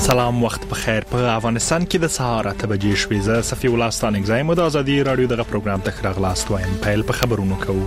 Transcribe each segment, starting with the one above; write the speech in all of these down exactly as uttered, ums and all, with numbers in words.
سلام وخت بخیر. په افغانستان کې د سهار اته بجې شوې. زه صفي الله ستانګ زایم د ازادي رادیو دغه پروګرام ته راغلاست وایم. پیل په خبرونو کوو.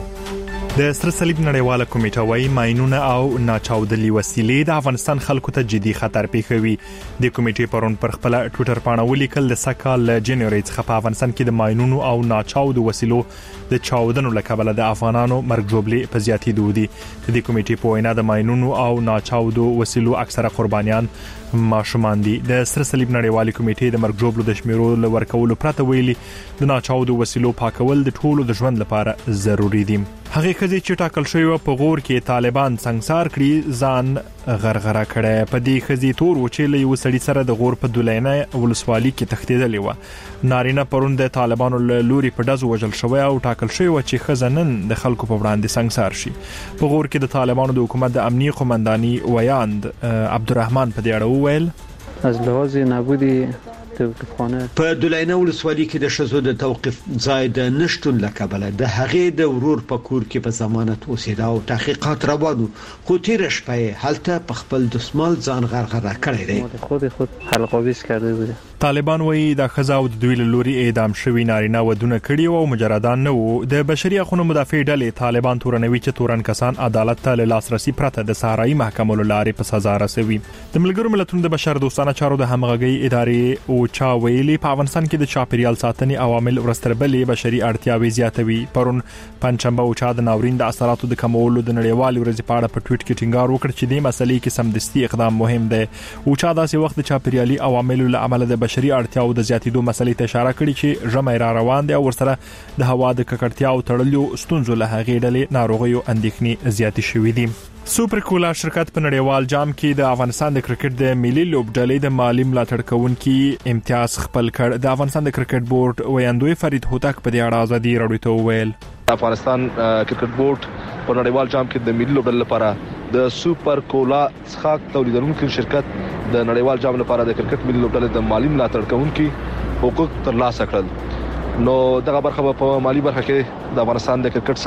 د سره صلیب نړیواله کمیټه وايي ماينونه او ناچاودلي وسیلې د افغانستان خلکو ته جدي خطر پیښوي. د کمیټې پرون پر خپل ټوئیټر باندې ولیکل د سکهال جنوري څخه په افغانستان کې د ماينونو او ناچاودو وسیلو د چاودنو لکبله د افغانانو مرګ جوړلې په زیاتېدو دي. د کمیټې په وینا د ماينونو او ناچاودو وسیلو اکثره قربانيان ماشومان دي. د سره صلیب نړیواله کمیټې د مرګ جوړلو د شمیرو لورکولو پرته ویلي د ناچاودو وسیلو پاکول د ټولو د ژوند لپاره ضروری دي. هغه خزي چې ټاکل شوی په غور کې طالبان څنګهار کړی ځان غرغره کړي. په دې خزي تور و چې له یو سړي سره د غور په دولینه ولسوالۍ کې تختیدلې و. نارینه پرون د طالبانو لوري په دزو وجل شوی او ټاکل شوی و چې خزنن د خلکو په وړاندې څنګهار شي. په غور کې د طالبانو د حکومت د امنیه قومنداني ویاند عبدالرحمن په دې اړه وویل از لحاظ نبودی توقفخانه په دولینه ولسوالۍ کې د شزو د توقف ځای د نشټون لکبله د هغې د ورور په کور کې په ضمانت اوسېدا او تحقیقات روانو. خو تیر شپه هلته په خپل دسمال ځان غرغره کړی دی. خود خود حلقاویز کرده بوده. طالبان وایي د خزا او د دوی لوري اعدام شوی نارینه ودونه کړي او مجردان نه وو. د بشري حقوقو مدافع ډلې طالبان تورنوي چې تورن کسان عدالت ته له لاسرسي پرته د صحرایي محکمو لارې په سزا رسوي. د ملګرو ملتونو د بشر دوستانه چارو د همغږي ادارې او چا ویلي په افغانستان کې د چاپیریال ساتنې عوامل ورستربلې بشري اړتیاوې زیاتوي. پرون پنځمبه او چا د ناورین د اثراتو د کمولو د نړیوال ورځې په اړه په ټویټ کې ټینګار وکړ چې د مسلې کې سمدستي اقدام مهم دی. او چا داسې وخت د چاپیریالي عواملو له عمله د بشري اړتیاو د زیاتېدو مسلې ته اشاره کړې چې ژمي را روان دي او ورسره د هوا د ککړتیا او تړلو ستونزو له هغې ډلې ناروغیو اندېښنې زیاتې شوې دي. سوپر کولا شرکت په نړیوال جام کې د افغانستان د کرکټ د ملي لوبډلې د مالی ملاتړ کوونکي امتیاز خپل کړ. د افغانستان د کرکټ بورډ ویاندوی فرید هوتک په دې اړه ازادي رادیو ته وویل افغانستان کرکټ بورډ په نړیوال جام کې د ملي لوبډلې لپاره د سوپر کولا څښاک تولیدونکو شرکت د نړیوال جام لپاره د کرکټ ملي لوبډلې د مالی ملاتړ کوونکي حقوق ترلاسه کړل. نو دغه برخه په مالی برخه کې د افغانستان د کرکټ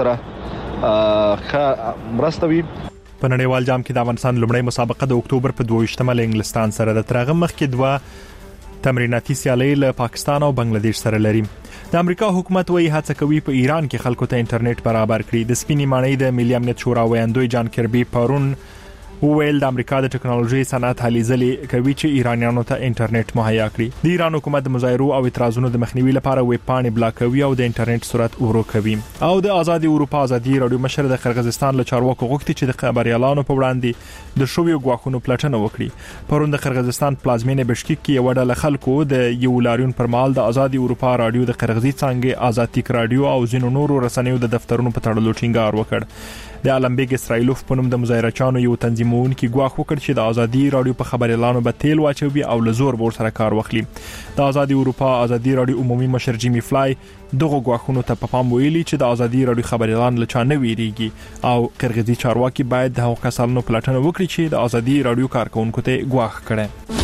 سره ښه مرسته وي. په نړیوال جام کې د افغانستان لومړی مسابقه د اکتوبر په دوه له انګلستان سره د ترغه مخ کې دوه تمریناتي سیالۍ له پاکستان او بنگلاديش سره لري. د امریکا حکومت وايي هڅه کوي په ایران کې خلکو ته انټرنیټ برابر کړي. د سپینې ماڼۍ د ملي امنیت شورا ویاندوی جان کربي پرون وویل د امریکا د ټکنالوژي صنعت هلې ځلې کوي چې ایرانیانو ته انټرنیټ مهیا کړي. د ایران حکومت د مظاهرو او اعتراضونو د مخنیوي لپاره ویب پاڼې بلاکوي او د انټرنیټ سرعت ورو کوي. او د آزادي اروپا ازادي رادیو مشر د قرغیزستان له چارواکو غوښتي چې د خبريالانو په وړاندې د شویو غواخونو پلټنه وکړي. پرون د قرغیزستان پلازمینه بشکیک کې یو ډله خلکو د یو لاریون پر مهال د آزادي اروپا رادیو د قرغیزي څنګه آزادیک رادیو او زینو نورو رسنیو د دفترونو په تړلو ټینګار وکړ. د المبیګ اسرائیلوف په نوم د مظاهرچانو یو تنظیمونکي غواخ وکړ چې د آزادي رادیو په خبريالانو به تیل واچوي او لزور ور سره کار واخلي. د آزادي اروپا آزادي رادیو عمومي مشر جیمی فلای دغه غواخونو ته په پام ویلي چې د آزادي رادیو خبريالان له چا نه ویریږي او قرغیزي چارواکي باید د هغو کسانو پلټنه وکړي چې د آزادي رادیو کارکونکو ته غواخ کړي.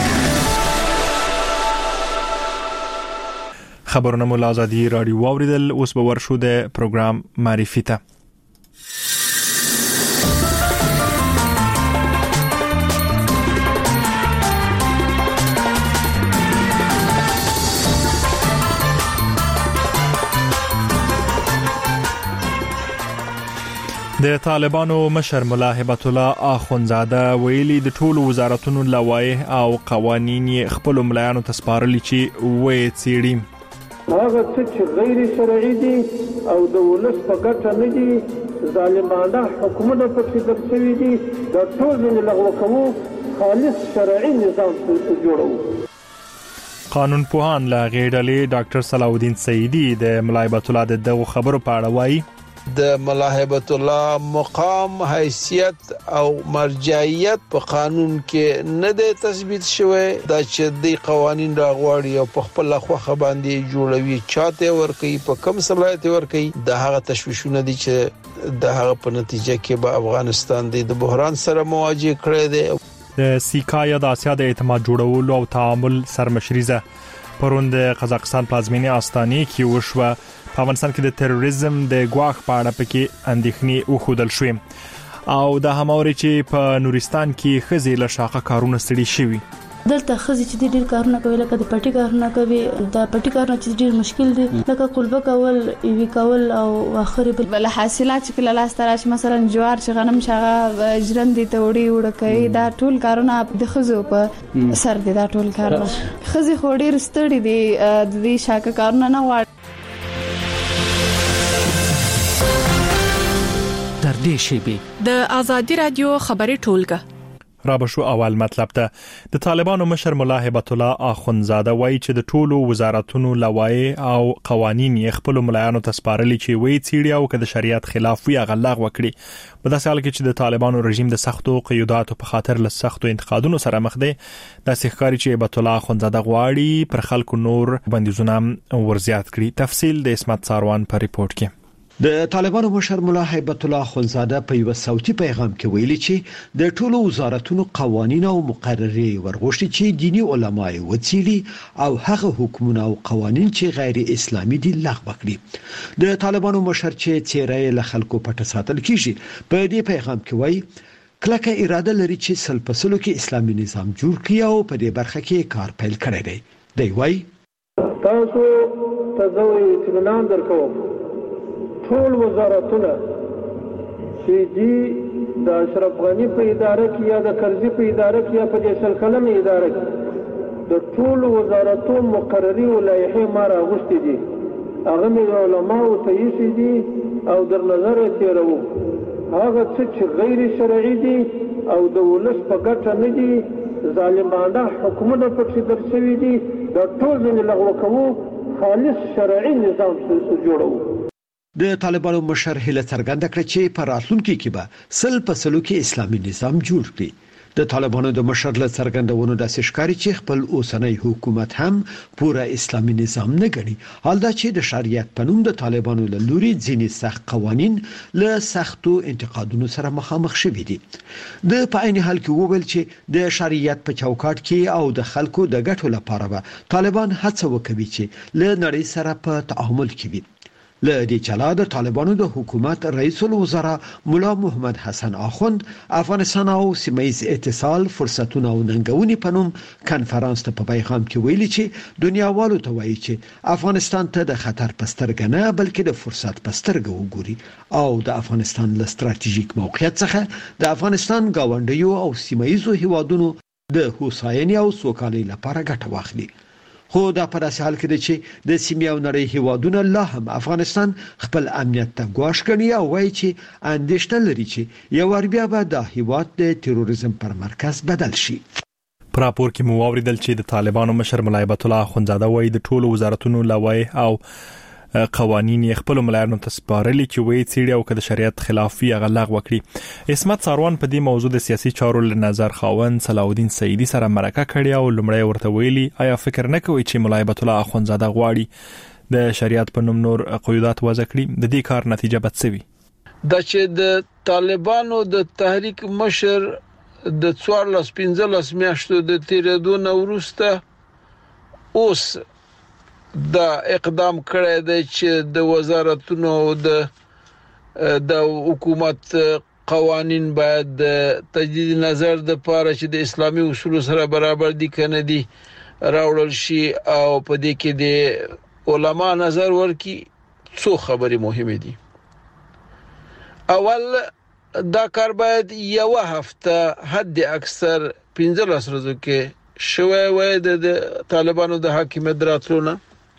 خبرونه مو آزادي رادیو اوریدل. اوس به ورشو د پروګرام معرفي ته. د طالبانو مشر ملا هبت الله اخونزاده ویلي د ټولو وزارتونو لوایح او قوانین خپل ملایانو ته سپارلي چې وې څېړي. هغه چې غیر شرعي دي او د ولس په ګټه نه دي ظالمانه حکومت په کې درڅوي دي د ټول لغوه کوو خالص شرعي نظام جوړو. قانون پوهان لا غیډلې ډاکټر صلاح الدین سیدی د ملا هبت الله دغه خبرو په اړه وایي د ملا هبت الله مقام حیثیت او مرجعیت په قانون کې نه دی تثبیت شوی. دا چې د قوانین راغواړي او په خپل خوخه باندې جوړوي چاته ورکي په کم صلاحیت ورکي د هغه تشویشونه دي چې د هغه په نتیجه کې به افغانستان د بحران سره مواجه کړی دی. د سیکا یا د اسیا د اعتماد جوړولو او تعامل سرمشریزه پرون د قزاقستان پلازمینه استانې کې وشوه. په افغانستان کې د تروریزم د غواخ په اړه پکې اندېښنې وښودل شوې او د هماوري چې په نورستان کې خزي له شاقه کارونه ستړي شوي. دلته خزي چې ډېر کارونه کوي لکه د پټي کارونه کوي دا پټي کارونه چې ډېر مشکل دي لکه قلبه کول وی کول او اخر بل حاصلات چې کله لاس تراش مثلا جوار چې غنم شغه ژرندې ته وړي وړکې دا ټول کارونه د خزو په سر دي دا ټول کارونه خزي خو ډېر ستړي دي د دې شاکه کارونه نه وړ تر دې شی د آزادي رادیو خبري ټولګه را بشو اول مطلب ته د طالبانو مشر مولا هبت الله اخونزاده وایي چې د ټولو وزارتونو لوایح او قوانین یې خپل ملایانو ته سپارلي چې وایي چیرې او که د شریعت خلاف وي غلغ وکړي په داسې حال کې چې د طالبانو رژیم د سختو قیوداتو په خاطر له سختو انتقادونو سره مخ دی د ښکاری چې هبت الله اخونزاده غواړي پر خلکو نور بندیزونه ورزیات کړي تفصیل د اسمت ساروان په ریپورت کې د طالبانو مشر مولا هیبت الله اخونزاده په یو صوتي پیغام کې ویلي چې د ټولو وزارتونو قوانین او مقررې ورغوښتي چې دینی علما وڅیلي او هغه حکومت او قوانین چې غیر اسلامي دي لغوه کړي د طالبانو مشر چې چیرې له خلکو پټ ساتل کیږي په دې پیغام کې وایي کلکه اراده لري چې سلپسلو کې اسلامي نظام جوړ کړي او په دې برخه کې کار پیل کړی دی دی وایي تاسو تزوی اطمینان درکوم ټول وزارتونه چې دي د اشرف غنی په اداره کې یا د کرزي په اداره کې یا په دې سل کلمې اداره کې د ټول وزارتونو مقرري او لایحې ما راغوښتي دي هغه مې علماء ته یې دي او در نظر تیرو هغه چې غیر شرعي دي او د ولس په ګټه نه دي ظالمانه حکومت په څیر درشوي دي د ټول ځین لغوه کوو خالص شرعي نظام جوړو د طالبانو مشر هله څرګنده کړ چې په راتلونکي کې به سل په سلو کې اسلامي نظام جوړ کړي د طالبانو د مشر له څرګندونو د ښکاری چې خپل اوسنۍ حکومت هم پوره اسلامي نظام نه ګڼي حال دا چې د شریعت په نوم د طالبانو له لوري ځینې سخت قوانين له سختو انتقادونو سره مخامخ شوي دي د په عین حال کې وویل چې د شریعت په چوکاټ کې او د خلکو د ګټو لپاره به طالبان هڅه وکوي چې له نړۍ سره په تعامل کې وي له دې چلا د طالبانو د حکومت رئیس الوزرا مولا محمد حسن اخوند افغانستان او سیمه‌ییز اتصال فرصتونه او ننګونې په نوم کانفرنس ته په پیغام کې ویلي چې دنیاوالو ته وایي چې افغانستان ته د خطر پسترګ نه بلکې د فرصت پسترګ وګوري او د افغانستان له ستراتیژیک موقعیت څخه د افغانستان گاونډیو او سیمه‌ییزو هیوادونو د هوساینې او سوکالۍ لپاره ګټه واخلي خو دا په داسې حال کې دی چې د سیمې او نړۍ هیوادونه لا هم افغانستان خپل امنیت ته ګواښ کوي او وایي چې اندېښنه لري چې یو ور بیا به د هیواد د تروریزم پر مرکز بدل شي پر راپور کې مو اوریدل چې د طالبانو مشر مولا هبت الله اخونزاده وایي د ټولو وزارتونو لوایح او قوانین یې خپل ملایانو ته سپارلي چې وایي چیرې او که د شریعت خلاف وي هغه لغوه کړي اسمت ساروان په دې موضوع د سیاسي چارو له نظر خاوند صلاح الدین سعیدی سره مرکه کړې او لمړی ورته ویلي آیا فکر نه کوي چې مولا هبت الله اخونزاده غواړي د شریعت په نوم نور قیودات وضع کړي د دې کار نتیجه به څه وي د چې د طالبانو د تحریک مشر د څوارلس پنځلس میاشتو د تیرېدو نه وروسته اوس دا اقدام کړی دی چې د وزارتونو د د حکومت قوانین باید تجدید نظر د پاره چې د اسلامي اصول سره برابر دي کنه دي راوړل شي او په دې کې د علما نظر ورکي څو خبرې مهمه دي اول دا کار باید یو هفته حد اکثر پنځلس ورځې کې شوی وای د طالبانو د حاکمیت راتلونه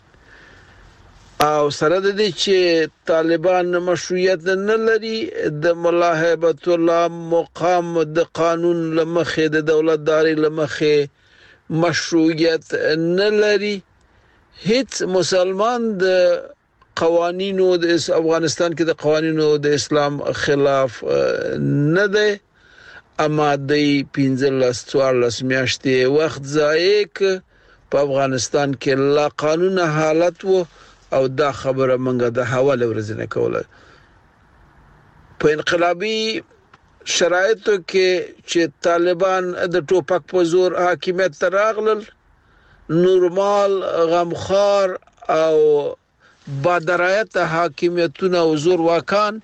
او سره د دې چې طالبان مشروعیت نه لري د مولا هبت الله مقام د قانون لمخې د دولتداري لمخې مشروعیت نه لري هیڅ مسلمان د قوانینو د افغانستان کې د قوانینو د اسلام خلاف نه دی اما د پنځلس څوارلس میاشتې وخت ضایع په افغانستان کې لا قانون حالت وو او دا خبره منګه د حواله ورزنه کوله په انقلابي شرایطو کې چې طالبان د ټوپک په زور حاکمیت تراغلل نورمال غمخوار او با درایت حاکمیتونه او زور واکان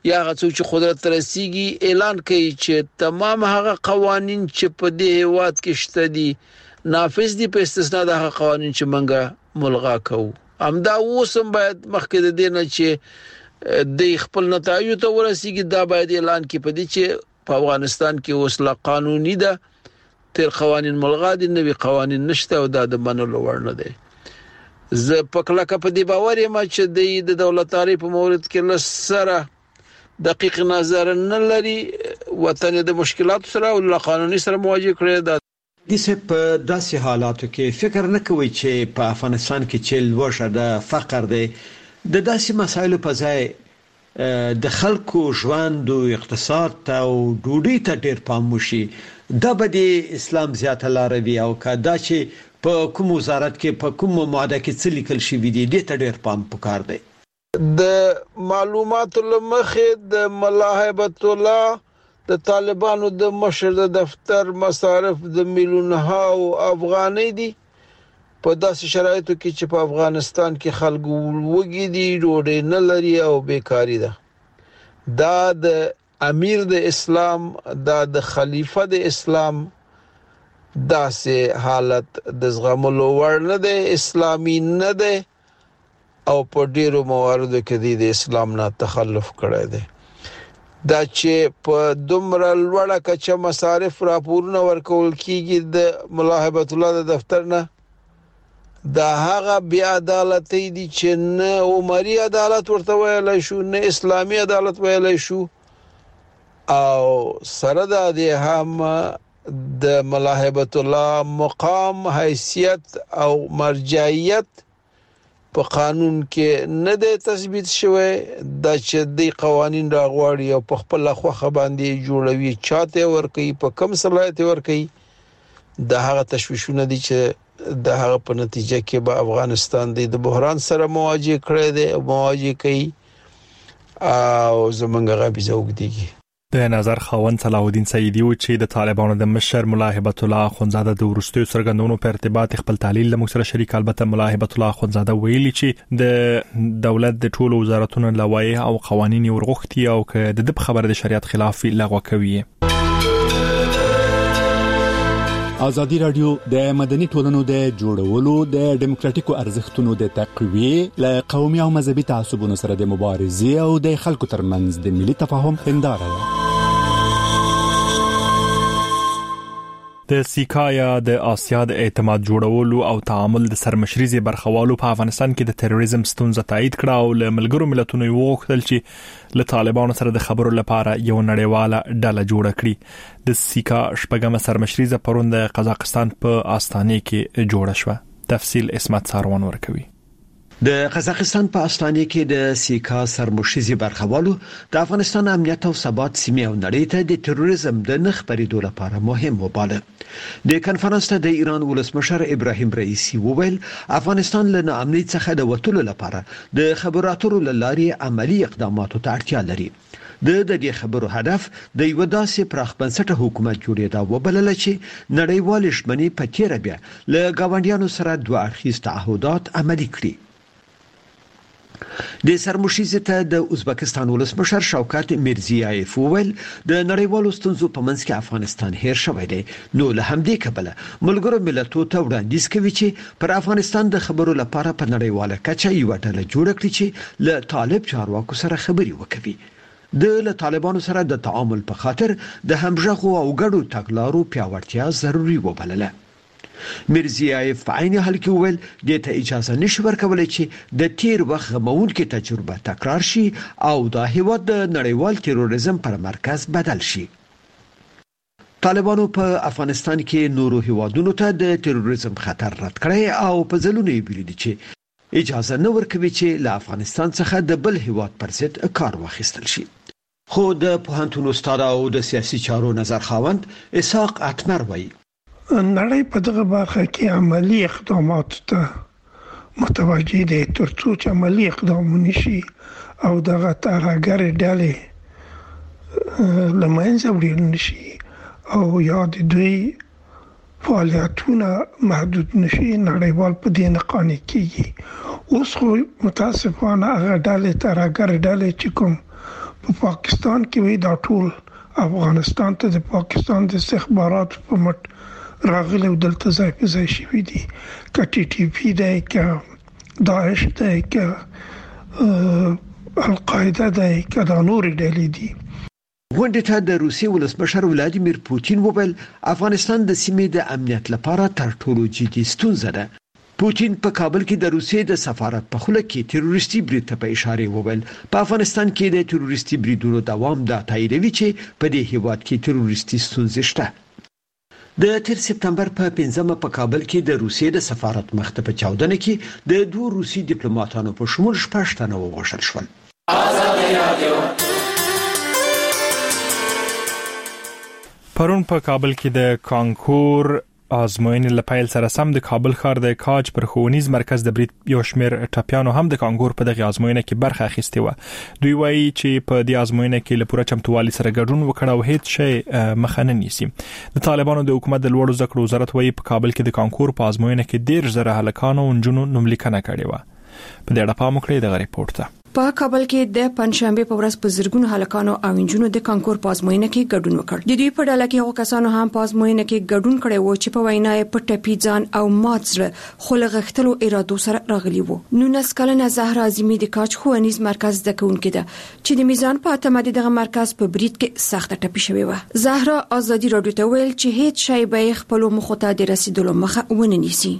یا هغه څوک چې قدرت رسیږي اعلان کوي چې تمام هغه قوانين چې په دې هیواد کې شته دي نافذ دي په استثناء د هغه قوانين چې منګه ملغا کوو. همدا اوسم باید مخکې د دې نه چې د خپل نتایج ته ورسیږي دا باید اعلان کړي په دې چې په افغانستان کې اوس لا قانوني ده تر قوانين ملغا دي نوي قوانين نشته او دا د منلو وړ نه دي. زه په کله کې په دې باور یم چې د دولتاري په مورد کې لسره دقیق نظر نه لري وطن د مشکلات سره او قانوني سره مواجه کړی ده. د څه په داسې حالاتو کې فکر نه کوي چې په افغانستان کې چې لوړه د فقر دی د داسې مسایلو په ځای د خلکو ژوند او اقتصاد ته او ډوډۍ ته ډېر پام وشي دا به د اسلام زیاته لار وي او کدا چې په کوم وزارت کې په کوم ماده کې څه لیکل شوی دی د ته ډېر پام پکار دی. د معلوماتو لمخې د ملاحبت الله د طالبانو د مشر د دفتر مصارف د میلیونه او افغاني دي په داسې شرایطو کې چې په افغانستان کې خلکو وګړي دي ډوډۍ نه لري او بیکاری ده. دا د امیر د اسلام دا د خلیفہ د اسلام داسې حالت د زغملو وړ نه دی اسلامي نه دی او په ډیرو مواردو کې د اسلام نه تخلف کړی دی. دا چې په دومره لوړه کچه مصارف راپورونه ورکول کیږي د ملاحبت الله د دفتر نه دا هغه بیا عدالت دی چې نه عمري عدالت ورته ویلای شو نه اسلامي عدالت ویلای شو او سره د دې هم د ملاحبت الله مقام حیثیت او مرجعیت په قانون کې نه د تثبیت شوی د چې د قوانين راغواړي او په خپل خوخه باندې جوړوي چاته ور کوي په کم صلاحیت ور کوي د هغه تشویشونه دي چې د هغه په نتیجه کې به افغانستان د بحران سره مواجه کړی دی او مواجه کوي او زمونږ غبي زوګديږي. د نظر خاوند صلاح الدین سیدی و چې د طالبانو د مشر ملاحبت الله اخونزاده د ورستیو سرګندونو په ارتباط خپل تعلیل له مکسره شریک البته ملاحبت الله اخونزاده ویلي چې د دولت د ټولو وزارتونو لوایح او قوانين ورغختي او که د خبره د شریعت خلاف لغوه کوي. ازادي رادیو د مدني ټولنو د جوړولو د ډیموکراتیکو ارزښتونو د تقویه له قومي او مذهبي تعصبونو سره د مبارزې او د خلکو ترمنځ د ملي تفاهم هنداره ده. د سیکایا د آسیا د اعتماد جوړولو او تعامل د سرمشريزي برخوالو په افغانستان کې د تروریزم ستونزه تایید کړه او له ملګرو ملتونو یو وختل چې له طالبانو سره د خبرو لپاره یو نړیواله ډله جوړه کړي. د سیکا شپږم سرمشريزه پرون د قزاقستان په آستانه کې جوړه شوه. تفصیل اسمت ساروان ورکوي. د قزاقستان په استانه کې د سیکا سرمشريزي برخوالو د افغانستان امنیت او ثبات سیمه او نړۍ ته د تروریزم د نخ پریدو لپاره مهم وباله. د کنفرانس ته د ایران ولسمشر ابراهیم رئیسی وویل افغانستان له ناامنۍ څخه د وټولو لپاره د خبرو اترو لارې عملی اقداماتو ته اړتیا لري. د دې خبرو هدف د یو داسې پراخ بنسټه حکومت جوړېدا وبلل چې نړیوال شمنی په تیر بیا له گاونډیانو سره دوه اړخیز تعهدات عملي کړي. د سرمشريزه ته د ازبکستان ولسمشر شوکت میرزیایف وویل د نړیوالو ستونزو په منځ کې افغانستان هیر شوی دی نو له همدې کبله ملګرو ملتونو ته وړاندیز کوي چې پر افغانستان د خبرو لپاره په نړیواله کچه یو ډله جوړ کړي چې له طالب چارواکو سره خبري وکړي. د له طالبانو سره د تعامل په خاطر د همغږو او ګډو تګلارو پیاوړتیا ضروری وبلله. میرزیایف په عین حال کې وویل د ته اجازه نشي ورکولای چې د تیر وخت غمونکې تجربه تکرار شي او د هیواد د نړیوال تروریزم پر مرکز بدل شي. طالبانو په افغانستان کې نورو هیوادونو ته د تروریزم خطر رد کړی او په ځلونه یې ویلي چې اجازه نه ورکوي چې له افغانستان څخه د بل هیواد پر ضد کار واخیستل شي. خو د پوهنتون استاد او د سیاسي چارو نظر خاوند اسحاق اتمر وایي نړۍ په دغه برخه کې عملی اقدامات ته متوجه دي ترڅو چې عملی اقدامونه شي او دغه ترهګر ډلې لمنځه وړل نشي او یا د دوی فعالیتونه محدود نشي نړیوال په دې نه قانع کیږي. اوس خو متاسفانه هغه ډلې ترهګر ډلې چې کوم په پاکستان کې وی دا ټول افغانستان ته د پاکستان د استخبارات په مټ راغلي او دلته ځای په ځای شوي دي که ټي ټي پی دی که داعش دی که القاعده دی که دا نورې ډلې دي. غونډې ته د روسیې ولسمشر ولادیمیر پوتین وویل افغانستان د سیمې د امنیت لپاره تر ټولو جدي ستونزه ده. پوتین په کابل کې د روسیې د سفارت په خوله کې تروریستي برید ته په اشاره وویل په افغانستان کې د تروریستي بریدونو دوام دا تاییدوي چې په دې هیواد کې تروریستي ستونزې شته. د تیر سپتمبر په پنځمه په کابل کې د روسیې د سفارت مخ ته په چاودنه کې د دوه روسي ډیپلوماټانو په شمول شپږ تنه ووژل شول. پرون په کابل کې د کانکور ازموینې لپاره سره سم د کابل ښار د کاج پر ښوونیز مرکز د برید یو شمېر ټاپیانو هم د کانکور په دغه ازموینه کې برخه اخیستې و. دوی وایي چې په دې ازموینه کې له پوره چمتووالي سره ګډون وکړ او هیڅ شی مخه نه نیسي. د طالبانو د حکومت د لوړو زده کړو وزارت وایي په کابل کې د کانکور په ازموینه کې ډېر زره هلکانو او نجونو نوملیکنه کړې و. په دې اړه پام وکړئ دغه ریپورت ته. په کابل کې د پنځشنبه په ورځ په زرګونو هلکانو او انجونو د کانکور په ازموینه کې ګډون وکړ. د دوی په ډله کې هغو کسانو هم په ازموینه کې ګډون کړی و چې په وینا یې په ټپي ځان او مات زړه خو له غښتلو ارادو سره راغلي وو. نونس کلنه زهرا اعظمي د کاج ښوونیز مرکز د کونکې ده چې د میزان په اتمه دغه مرکز په برید کې سخت ټپي شوی و. زهرا ازادي رادیو ته ویل چې هیڅ شی به خپل مخ ته د رسیدلو مخه ونه نیسي.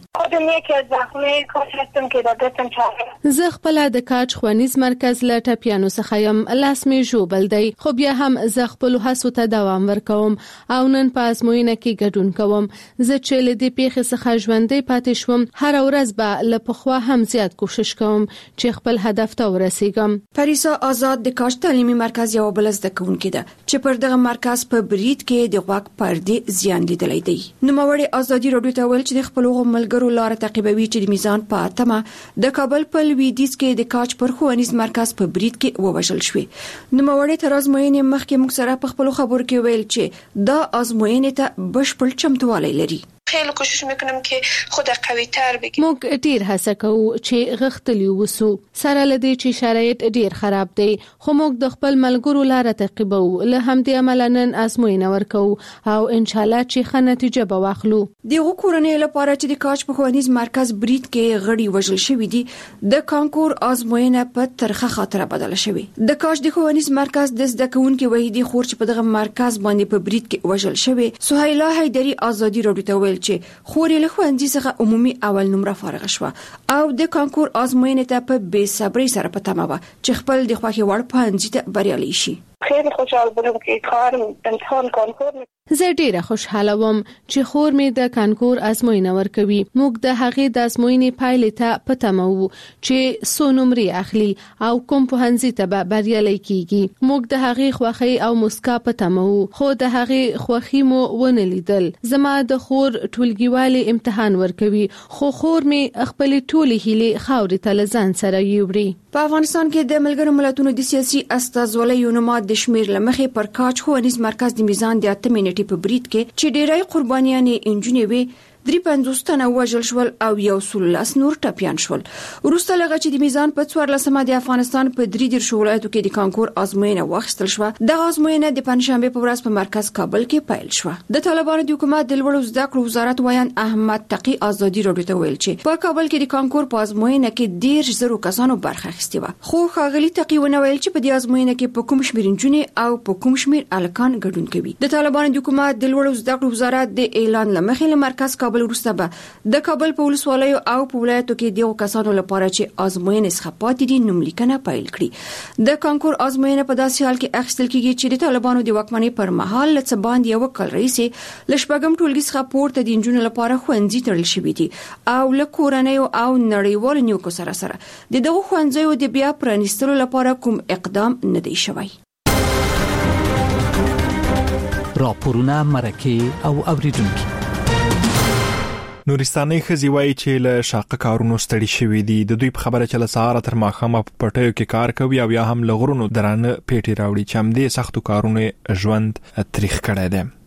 زه خپل د کاج ښوونیز مرکز له پیانو څخه یم لاسمې جوبل دی خو بیا هم زه خپل هڅو ته دوام ورکوم او نن په ازموینه کې ګډون کوم. زه چې له دې پیښې څخه ژوندۍ پاتې شوم هر ورځ به له پخوا هم زیات کوشش کوم چې خپل هدف ته ورسیږم. پریسا آزاد د کاج تعلیمي مرکز یو بل زده کوونکې ده چې پر دغه مرکز په برید کې د غوږ پردې زیان لیدلی دی. نوموړی ازادي رادیو ته ویل چې د خپل ملګرو لار تعقیبوي چې د میزان په اتمه د کابل په لویدیځ کې د کاج پر ښوونیز مرکز په برید کې ووژل شوی. نوموړی تر ازموینې مخکې موږ سره په خپل خبرو کې ویل چې دا ازموینې ته بشپړ چمتووالی لري. خیلی کوشش میکنم که خود قوی تر بگیم. موږ ډیر هڅه کوو چې غښتلي ووسو سره لدی چې شرایط ډیر خراب دي خو موږ د خپل ملګرو لار تعقیبو له همدې عمل نن ازموینه ورکو او ان شاء الله چې ښه نتیجه به واخلو. دغه کورنۍ لپاره چې د کاج په ښوونیز مرکز برید کې غړي وژل شوی دي د کانکور ازموینه په ترخه خاطره بدله شوی. د کاج د ښوونیز مرکز د زده کوونکو وحیدي خور چې په دغه مرکز باندې په برید کې وژل شوی سهیلا حیدری ازادي رادیو ته ویل چې خوري له ښوونځي څخه عمومي اول نمره فارغ شوه او د کانکور ازموینې ته په بې صبرۍ سره په تمه وه چې خپل د خوښې وړ ښوونځي ته بریالي شي. خیلی خوشحال بودم که کار امتحان کانکور زه ډیره خوشحاله وم چې خور مې د کانکور ازموینه ورکوي. موږ د هغې د ازموینې پایلې ته په تمه وو چې څو نمرې اخلي او کوم پوهنځي ته به بریالي کیږي. موږ د هغې خوښۍ او مسکا په تمه وو خو د هغې خوښي مو ونه لیدل. زما د خور ټولګیوالي امتحان ورکوي خو خور مې خپل ټولې هیلې خاورې ته له ځان سره یوړي. په افغانستان کې د ملګرو ملتونو د سیاسي استازولۍ نومات د شمیر لمخې پر کاج ښوونیز مرکز د میزان د اتمې په برید کې چې ډیری قربانیانې انجونې وي درې پنځوس تنه وژل شول او یو سلس نور ټپیان شول. وروسته لږ چې د میزان په څوارلسمه د افغانستان په درې دېرش ولایتو کې د کانکور ازموینه واخیستل شوه. دغه ازموینه د پنځشنبه په ورځ په مرکز کابل کې پیل شوه. د طالبانو د حکومت د لوړو زده کړو وزارت وایي احمد تقی ازادي رادیو ته ویل چې په کابل کې د کانکور په ازموینه کې ډیر زرو کسانو برخه اخیستې وه خو ښاغلي تقی ونه ویل چې په دې ازموینه کې په کوم شمېر نجونې او په کوم شمېر هلکان ګډون کوي. د طالبانو د حکومت د لوړو زده کړو وزارت د اعلان لمخې له مرکز کابل وروسته به د کابل په ولسوالیو او په ولایتو کې د کسانو لپاره چې ازموینې څخه پاتې دي نوملیکنه پیل کړي. د کانکور ازموینه په داسې حال کې اخیستل کیږي چې د طالبانو د واکمنۍ پر مهال له څه باندې یو کال راهیسې له شپږم ټولګي څخه پورته د نجونو لپاره ښوونځي تړل شوي دي او له کورنیو او نړیوالو نیوکو سره سره د دغو ښوونځیو د بیا پرانیستلو لپاره کوم اقدام نه دی شوی. راپورونه مرکه او اوریدونکو نورستاني خزي وایي چې له شاقه کارونو ستړي شوي دي. د دوی په خبره چې له سهار تر ماښامه په پټیو کې کار کوي او یا هم له غرونو درانه پیټي راوړي چې هم دې سختو کارونو ژوند تاریخ کړی دی.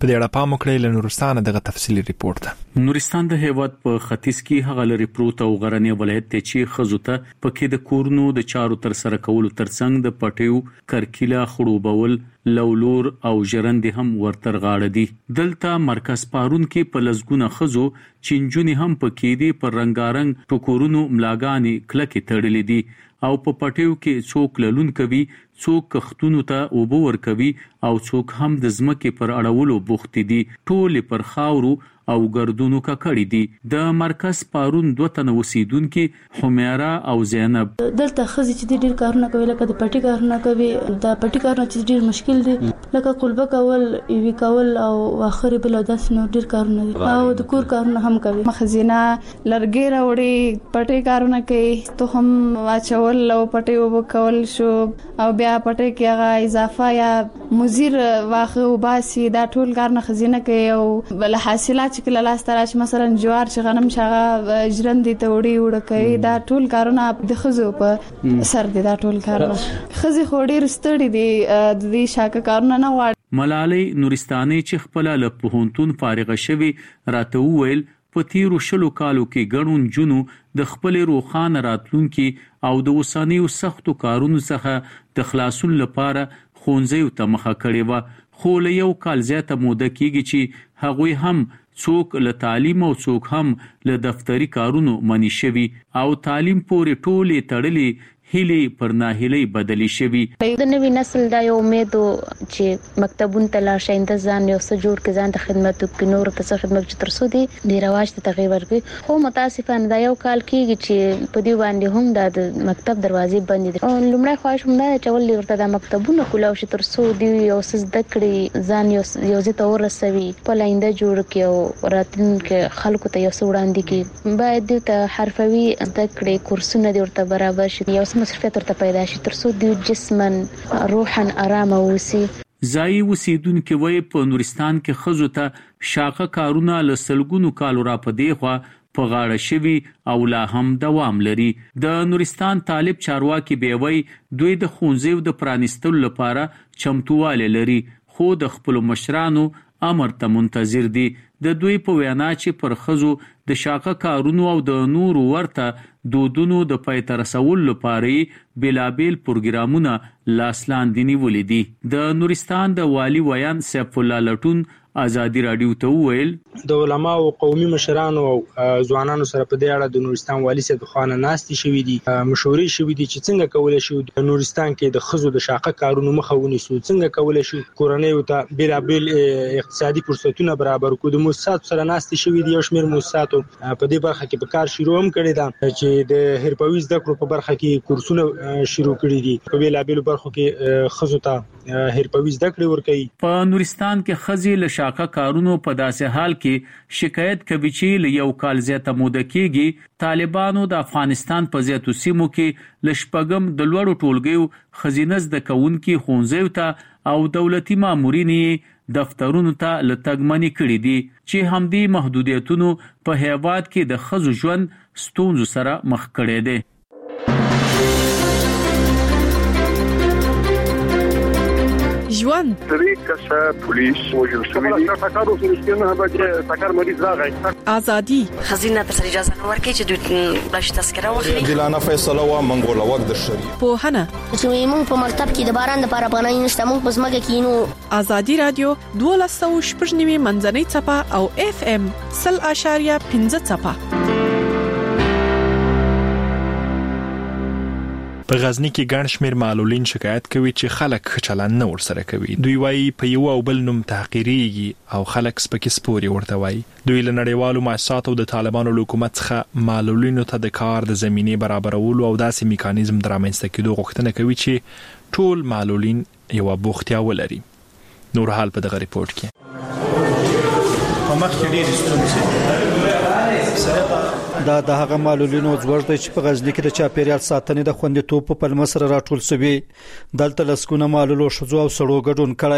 په دې اړه پام وکړئ. له نورستان دغه تفصیلی ریپورت ده. نورستان د هیواد په ختیځ کې هغه لري پروت او غرنی ولایت ته چې خزوته پکې د کورونو د چارو تر سره کولو ترڅنګ د پټیو کرکیله خړوبول لولور او ژرندې هم ورتر غاړه دي. دلته مرکز پارون کې په لزګونه خزو چنجونی هم پکې دي پر رنگارنګ ټکورونو ملاګانی کلکې تړلې دي او په پټیو کې څوک للون کوي، څوک کختونو ته اوبو ور کوي او څوک هم د ځمکې پر اړولو بوخت دي. ټول پر خاورو او ګردونو کا کړی دي. د مرکز پارون دوه تنه اوسیدونکو حمیرا او زینب دلته خزي چې ډیر کارونه کوي، لکه د پټي کارونه کوي. د پټي کارونه چې ډیر مشکل دي، لکه قلبه کول، ایوي کول او اخر بل داس نو ډیر کارونه دي او د کور کارونه هم کوي. مخزینه لرګي راوړي، پټي کارونه کوي، ته هم واچول او پټي وبکول شو او بیا پټي کې هغه اضافه یا مزیر واخه وباسي. دا ټول کارونه خزینه کوي او بل حاصلات چې کله لاس تراش مثلا جوار چې غنم شغه ژرندې ته وړي وړکې. دا ټول کارونه د خزو په سر دي. دا ټول کارونه خزي خوړې رستړي دي د دې شاکه کارونه نه غواړي. ملالۍ نورستاني چې خپل له پوهنتون فارغ شوی راته وویل په تیرو شلو کالو کې ګڼون جنو د خپل روخان راتلونکي او د وسانیو سختو کارونو څخه د خلاصون لپاره خونځیو ته مخه کړې و. خو له یو کال زیاته موده کېږي چې هغوی هم څوک له تعلیم او څوک هم له دفتری کارونو منی شوی او تعلیم پورې ټولې تړلې هلي پر ناهلي بدلی شوی. د نوی نسل دا یو امید چې مکتبون ته لا شاینده ځان یو څه جوړ کې ځان ته خدمت وکړي، نور ته څه خدمت چې ترسو دي د رواج ته تغیر ورکړي. خو متاسفانه دا یو کال کېږي چې په دې باندې هم د مکتب دروازې بندې دي. او لومړی خواهش هم دا چې ول ورته د مکتبونو کولاو شي ترسو دي یو څه زده کړي، ځان یو یو ځای ته ورسوي، په لاینده جوړ کړي او راتلونکي خلکو ته یو څه وړاندې کړي. باید دوی ته حرفوي زده کړي کورسونه دي ورته برابر شي، یو څه مصرفیت ورته پیدا شي ترڅو دوی جسمن روحن آرام اوسي. ځای اوسیدونکو وایي په نورستان کې خزو ته شاقه کارونه له سلګونو کالو را پدې خوا په غاړه شوي او لا هم دوام لري. د نورستان طالب چارواکي بیوي دوی د خونځیو د پرانیستلو لپاره چمتواله لري، خو د خپل مشرانو امر ته منتظر دي. د دوی په وینا چې پر خزو د شاقه کارونو او د نور ورته دودونو د پای تر رسول لپاره بلابل پروګرامونه لاسلاندې نیولې دي. د نورستان د والی ویان سیف الله لټون ازادي رادیو ته ویل د علماء او قومي مشرانو او ځوانانو سره په دې اړه د نورستان والی سید خان ناستي شوې دي، مشورې شوې دي چې څنګه کولای شو د نورستان کې د خزو د شاقه کارونو مخه ونیسو، څنګه کولای شو کورنۍ ته بلابل اقتصادي فرصتونه برابر کړو. د موسسات سره ناستي شوې دي، یو شمېر موسسات په دې برخه کې په کار شروع هم کړی دا چې د هرپوي زده کړو په برخه کې کورسونه شروع کړي دي. په بلابل برخو کې خزو ته هرپوي زده کړې ورکوي. په نورستان کې خزي له شاقه کارونو په داسې حال کې شکایت کوي چې له یو کال زیاته موده کېږي طالبانو د افغانستان په زیاتو سیمو کې لشپګم د لوړو ټولګیو خزینه زده کوونکي خونځیو ته او دولتي مامورین دفترونو ته لټګمنی کړي دي چې همدې محدودیتونو په هیواد کې د خزو ژوند ستونزو سره مخ کړي دي. ژوند درې کسه پولیس وژل شوی دي. تاکارو سره نه به تاکار مریض راغی. ازادي خزینه ته اجازه نه ورکړي چې دوی بلش تذکره واخلي. دلانه فیصله وا منګوله وخت د شری په هنه چې موږ په مکتب کې د باران لپاره پناه نشته، موږ په ځمکه کې نو. ازادي رادیو دولس سوه شپږ نوي منځنۍ چپه او اف ام صفر اشاریه پنځه چپه. په غزنی کې ګڼ شمېر معلولین شکایت کوي چې خلک چلن نه ورسره کوي. دوی وایي په یو او بل نوم تحقیریږي او خلک سپکې سپوري ورته وایي. دوی له نړیوالو مؤسساتو د طالبانو حکومت څخه معلولینو ته د کار د زمینې برابرولو او داسې میکانیزم درامنځته کېدو غوښتنه کوي چې ټول معلولین یو بوختیا ولري. نور حال په دغه ریپورت کې په مخ کې ډېر ستونزې دا د هغه معلولینو ځوړ دی چې په غزنی کې د چاپیریال ساتنې د خوندیتوب په پلمه سره راټول شوی. دلته لسکونه معلولو شذو او سړو ګډون کړای.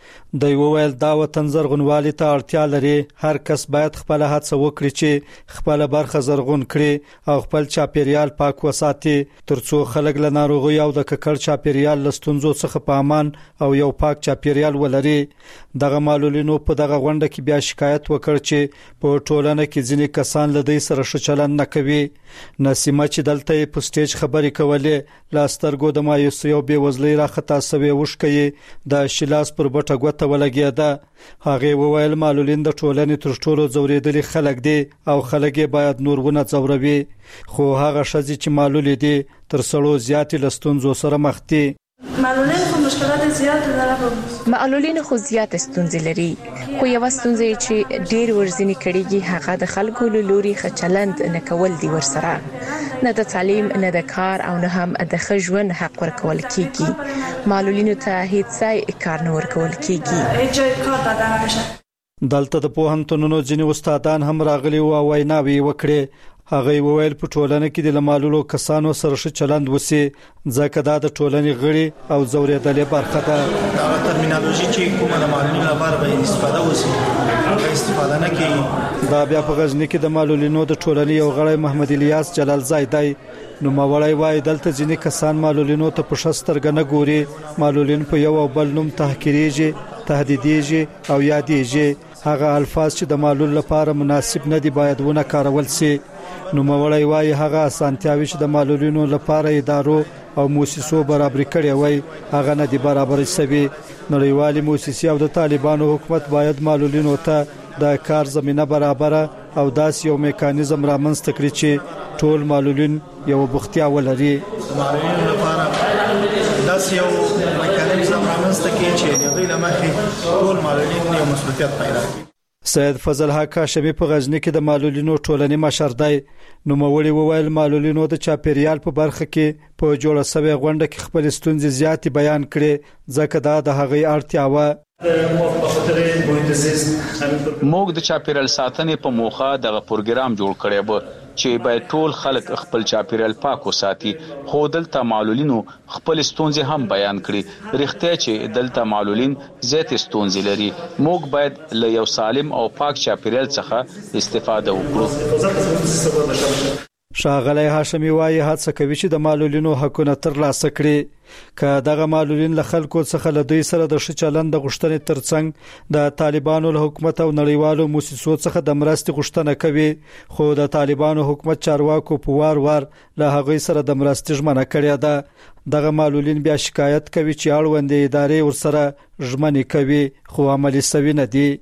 د وویل دا وطن زرغونوالي ته اړتیا لري. هر کس باید خپل هڅه وکړي چې خپل برخه زرغون کړي او خپل چاپیریال پاک وساتي ترڅو خلک له ناروغي او د ککړ چاپیریال لستونزو څخه په امان او یو پاک چاپیریال ولري. دغه معلولینو په دغه غونډه کې بیا شکایت وکړ چې په ټولنه کې ځینې کسان له دې سره ښه چلند نه کوي. نسیمه چې دلته په سټیج خبرې کولې لاسترګو د مایوسۍ او بېوزلۍ راخطا سوې وښکې د شلاس پر بټه ګوته ولګېده. هغه وویل معلولین د ټولنې تر ټولو ځورېدلي خلک دي او خلک باید نور ونه ځوروي. خو هغه ښځې چې معلولې دي تر سړو زیاتې له ستونزو سره مخ دي. معلولین خو مشکلات زیات لري. معلولین خو زیات ستونزې لري. خو یو ستونزې چې ډېر ورځنی کړيږي هغه د خلکو له لوري خچلند نه کول دي ورسره. نه د تعلیم نه د کار او نه هم د ښه حق ورکول کیږي. معلولینو ته هیڅ کار نه ورکول کیږي. هیڅ کار دادنه نشي. دلته د پوهنتونونو ځینې استادان هم راغلي او ویناوي وکړي. هغه وویل په ټولنه کې د معلولو کسانو سره ښه چلند وسی ځکه دا د ټولنې غړي او زوریدلې برخه ده. دا ترمینالوژي چې کومه د معلولینو لپاره به استفاده وسی هغه استفاده نه کوي. دا بیا په غزنی کې د معلولینو د ټولنې یو غړی محمد الیاس جلال زیدای نو مولای وای دلته ځینې کسان معلولینو ته په شسترګ نه ګوري. معلولین په یو او بل نوم تحقیریږي تهدیدیږي او یادیږي. هغه الفاظ چې د معلول لپاره مناسب نه دي باید ونه کارول شي. نو مولای وای هغه اسانتیاوي چې د معلولینو لپاره ادارو او مؤسسو برابر کړي وای هغه نه دي برابر شوي. نړیوالې مؤسسې او د طالبانو حکومت باید معلولینو ته د کار زمينه برابر او داس یو میکانیزم رامنځته کړي چې ټول معلولین یو بوختیا ولري. معلولینو لپاره داس یو میکانیزم رامنځته کړي چې د دوی لمخې ټول معلولین یو مسؤلیت پیدا کړي. سید فضل حق هاشمی په غزنی کې د معلولینو ټولنې مشر دی. نو مولوی وویل معلولینو د چاپیریال په برخه کې په جوړه سوي غونډه کې خپل ستونزې زیاتې بیان کړي ځکه دا د هغې اړتیا و. موږ د چاپیریال ساتنې په موخه دغه پروګرام جوړ کړی و چې باید ټول خلک خپل چاپیریال پاک وساتي. خو دلته معلولینو خپل ستونزې هم بیان کړي. رښتیا چې دلته معلولین زیات ستونزې لري. موږ باید له یو سالم او پاک چاپیریال څخه استفاده وکړو. شاغلی هاشمی وایي هڅه کوي چې د معلولینو حقونه ترلاسه کړي. که دغه معلولین له خلکو څخه له دوی سره د ښه چلند د غوښتنې ترڅنګ د طالبانو له حکومت او نړیوالو مؤسسو څخه د مرستې غوښتنه کوي خو د طالبانو حکومت چارواکو په وار وار له هغوی سره د مرستې ژمنه کړې ده. دغه معلولین بیا شکایت کوي چې اړوندې ادارې ورسره ژمنې کوي خو عملي سوي نه دي.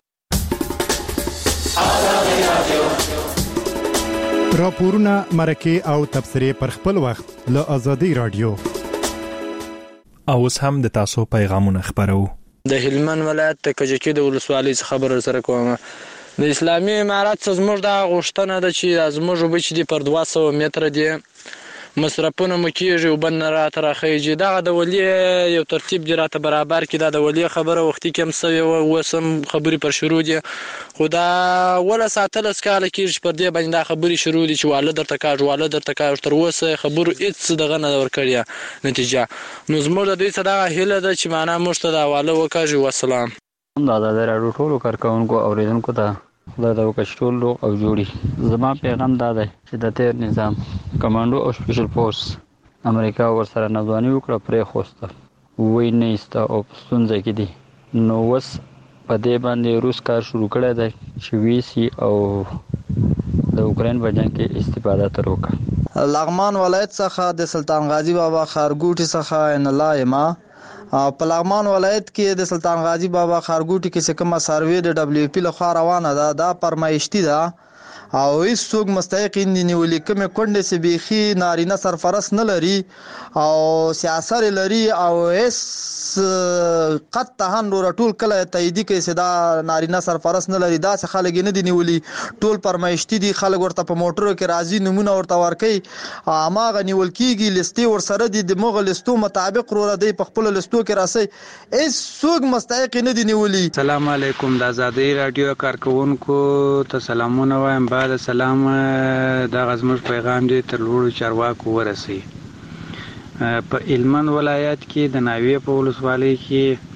راپورونه مرکه او تبصره پر خپل وخت له ازادي رادیو. اوس هم د تاسو پیغامونه خبرو. د هلمند ولایت د کجکی د ولسوالۍ خبر سره کوم. د اسلامي امارات زموږ د غوښتنه ده چې زموږ وبچ دي پر دوه سوه متره دي مصرفونه مکیږي او بن راته راخیږي. دا د ولی یو ترتیب دی راته برابر کې دا د ولی خبره وختي کم سوي او وسم خبري پر شروع دي. خدا ولا ساتل اسکاله کې پر دې باندې دا خبري شروع دي چې والد درته کاج والد درته کاج تر وسه خبرو هیڅ دغه نه ورکړیا نتیجه. نو زموږ د دې صدا هله ده چې معنا مشته دا والد وکاج والسلام. دا د راډیو ټولو کارکونکو اوریدونکو ته خدای دا وکړي لوق او جوړي. زما پیغام دا دی چې د تیر نظام کمانډو او سپیشل فورس امریکا ورسره نوځواني وکړه پرې خوسته وای نه استا او ستونزه کې دي. نو وس په دې باندې روس کار شروع کړی دی چې وی سي او د اوکرين په جنگ کې استفاده تر وکړه. لغمان ولایت څخه د سلطان غازی بابا خارګوټي څخه ان الله ما په لغمان ولایت کې د سلطان غازی بابا خارګوټي کې کومه سروې د دبليو پی له خوا روانه ده. دا پرمایشتي ده او هیڅ څوک مستحق نیولې کومه کونډه سي بيخي نارینه سرفرس نه لري او سیاست لري او هیڅ قط هن ټول کله تایید کوي چې دا نارینه سرفرس نه لري. دا څه خلک نه دي نیولې ټول پرمایشتي دي. خلک ورته په موټرو کې راځي نمونه ورته ورکي اماغه نیول کیږي لستي ور سره دي د مغل لستو مطابق ور دی په خپل لستو کې راسي هیڅ څوک مستحق نه دي نیولې. السلام علیکم د آزادي رادیو کارکونکو ته سلامونه وایم. بعد سلام د غزمر پیغام دی تر لوړو چارواکو ورسي. په هلمند ولایت کې د ناوې په ولسوالۍ کې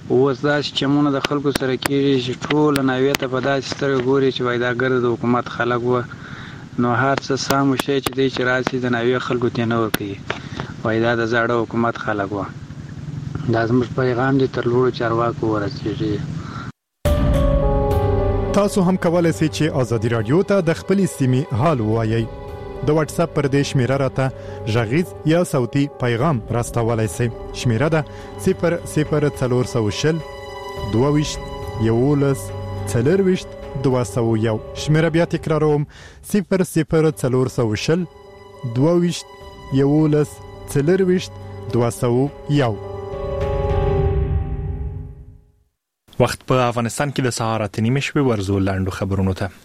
اوس دا چې مونږ د خلکو سره کېږي چې ټول ناوې ته په داسې سترګه ګوري چې وای دا ګرد د حکومت خلک و نو هر څه سم شي چې دی چې راسي د ناوې خلکو ته نه ورکوي وای دا د زاړه حکومت خلک و دا زموږ پیغام دی تر لوړو چارواکو ورسېږي. تاسو هم کولای شئ چې ازادي رادیو ته د خپلې سیمې حال ووایئ. د واتس اپ پر دې شمیره راته ژغیز یا صوتي پیغام راستولای شئ. شمیره ده صفر صفر څلور سوه شل دوه ویشت یولس څلور ویشت دوه سوه یو. شمیره بیا تکراروم صفر صفر څلور سوه شل دوه ویشت یولس څلور ویشت دوه سوه یو. وخت په افغانستان کې د سهار اته نیمې شپې ورزو لاندو خبرونو ته.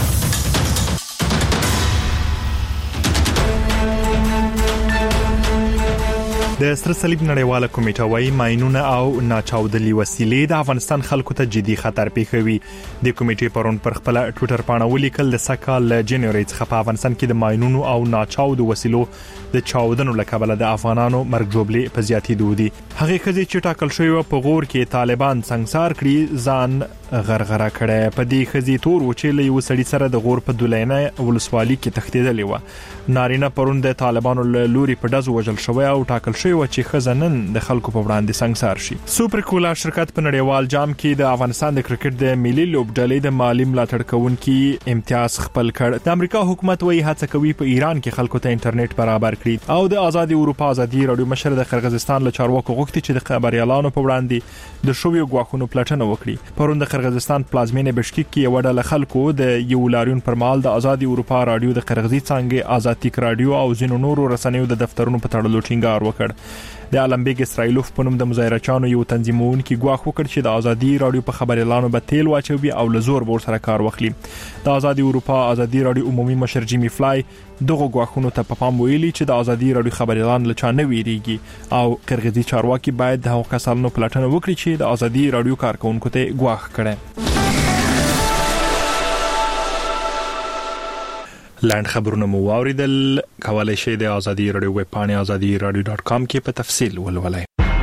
د سره صلیب نړیواله کمیټه وايي ماينونه او ناچاودلي وسیلې د افغانستان خلکو ته جدي خطر پیښوي. د کمیټې پرون پر خپل ټوئیټر باندې ولیکل د سکهال جنوري څخه په افغانستان کې د ماينونو او ناچاودو وسیلو د چاودنو لکبل د افغانانو مرګ جوړلې په زیاتېدو دي. هغه خزي چې ټاکل شوی و په غور کې طالبان څنګهار کړی ځان غرغره کړي. په دې خزي تور و چې له یو سړي سره د غور په دولینه ولسوالۍ کې تختیدلې و. نارینه پرون د طالبانو لوري په دز وجل شوی او ټاکل شوی و چې خزنن د خلکو په وړاندې څنګهار شي. سوپر کولا شرکت په نړیوال جام کې د افغانستان د کرکټ د ملي لوبډلې د مالی ملاتړ کوونکي امتیاز خپل کړ. د امریکا حکومت وايي هڅه کوي په ایران کې خلکو ته انټرنیټ برابر کړي او د آزادي اروپا آزادي رادیو مشر د قرغیزستان له چارواکو غوښتي چې د خبريالانو په وړاندې د شویو غواخونو پلټنه وکړي. پرون د قرغیزستان پلازمینه بشکیک کې یو ډله خلکو د یو لاریون پر مال د آزادي اروپا رادیو د قرغیزي څنګه آزادیک رادیو او زینو نورو رسنیو د دفترونو په تړلو ټینګار وکړ. د المبیګ اسرائیلوف په نوم د مظاهرچانو یو تنظیمون کې غواخ وکړ چې د آزادي رادیو په خبريالانو به تیل واچوي او لزور بور سره کار وکړي. د آزادي اروپا آزادي رادیو عمومي مشر جیمی فلای دغه غواخونو ته په پام ویلي چې د آزادي رادیو خبريالان له چا نه ویریږي او قرغیزي چارواکي باید د هغو کسانو پلټنه وکړي چې د آزادي رادیو کارکونکو ته غواخ کړي. لاند خبرونه مو واوریدل. کولای شئ د آزادي رادیو ویب پاڼې آزادي رادیو ډاټ کام کې په تفصیل ولولئ.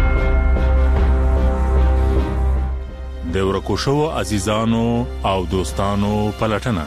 د ورکو شو عزیزانو او دوستانو پلټنه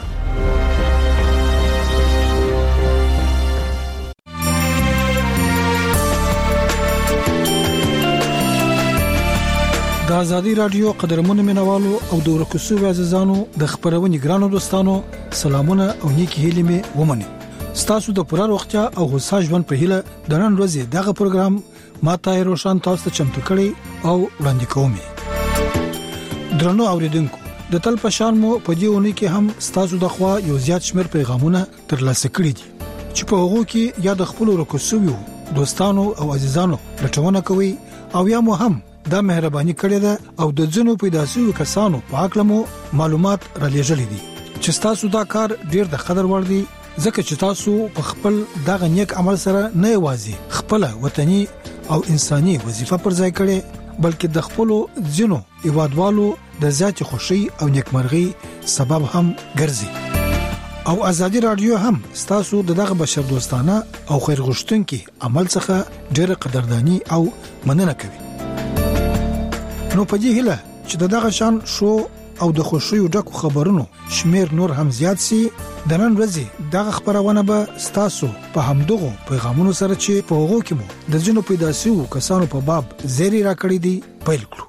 د آزادي رادیو قدرمن منوالو او د ورکو شو عزیزانو د خبرونې ګرانو دوستانو سلامونه او نیکی هیلې مې ومني. ستاسو د پوره روغتیا او هوسا ژوند په هیله د نن ورځې دغه پروګرام ماته روشن تاسو ته چمتو کړی او وړاندې کوم. درنو اوریدونکو د تل پشان مو په دې ونی کې هم ستاسو د خوا یو زیات شمیر پیغامونه ترلاسه کړی دي چې په هغه کې یا د خپل ورکو شو دوستانو او عزیزانو لټونه کوي او یا مو هم دا مهرباني کړې ده او د ځینو پیداسیو کسانو په اړه مو معلومات را لېږلې دي چې تاسو دا کار ډیر د قدر وړ دی ځکه چې تاسو په خپل دغه نیک عمل سره نه یوازي خپل وطني او انساني وظیفه پر ځای کړې بلکې د خپل ځینو ایوادوالو د ذات خوشي او نیکمرغي سبب هم ګرځي. او آزادي رادیو هم تاسو دغه بشر دوستانه او خیر غوښتونکي عمل څخه ډېر قدرداني او مننه کوي. نو په دې هیله چې دغه شان شو او د خوشي او ډکو خبرونو شمیر نور هم زیات سي د نن ورځې دغه خبرونه به تاسو په همدغه پیغامونو سره چې په هغه کې مو د جنو پیداسیو کسانو په باب زیری راکړی دی پیل کړو.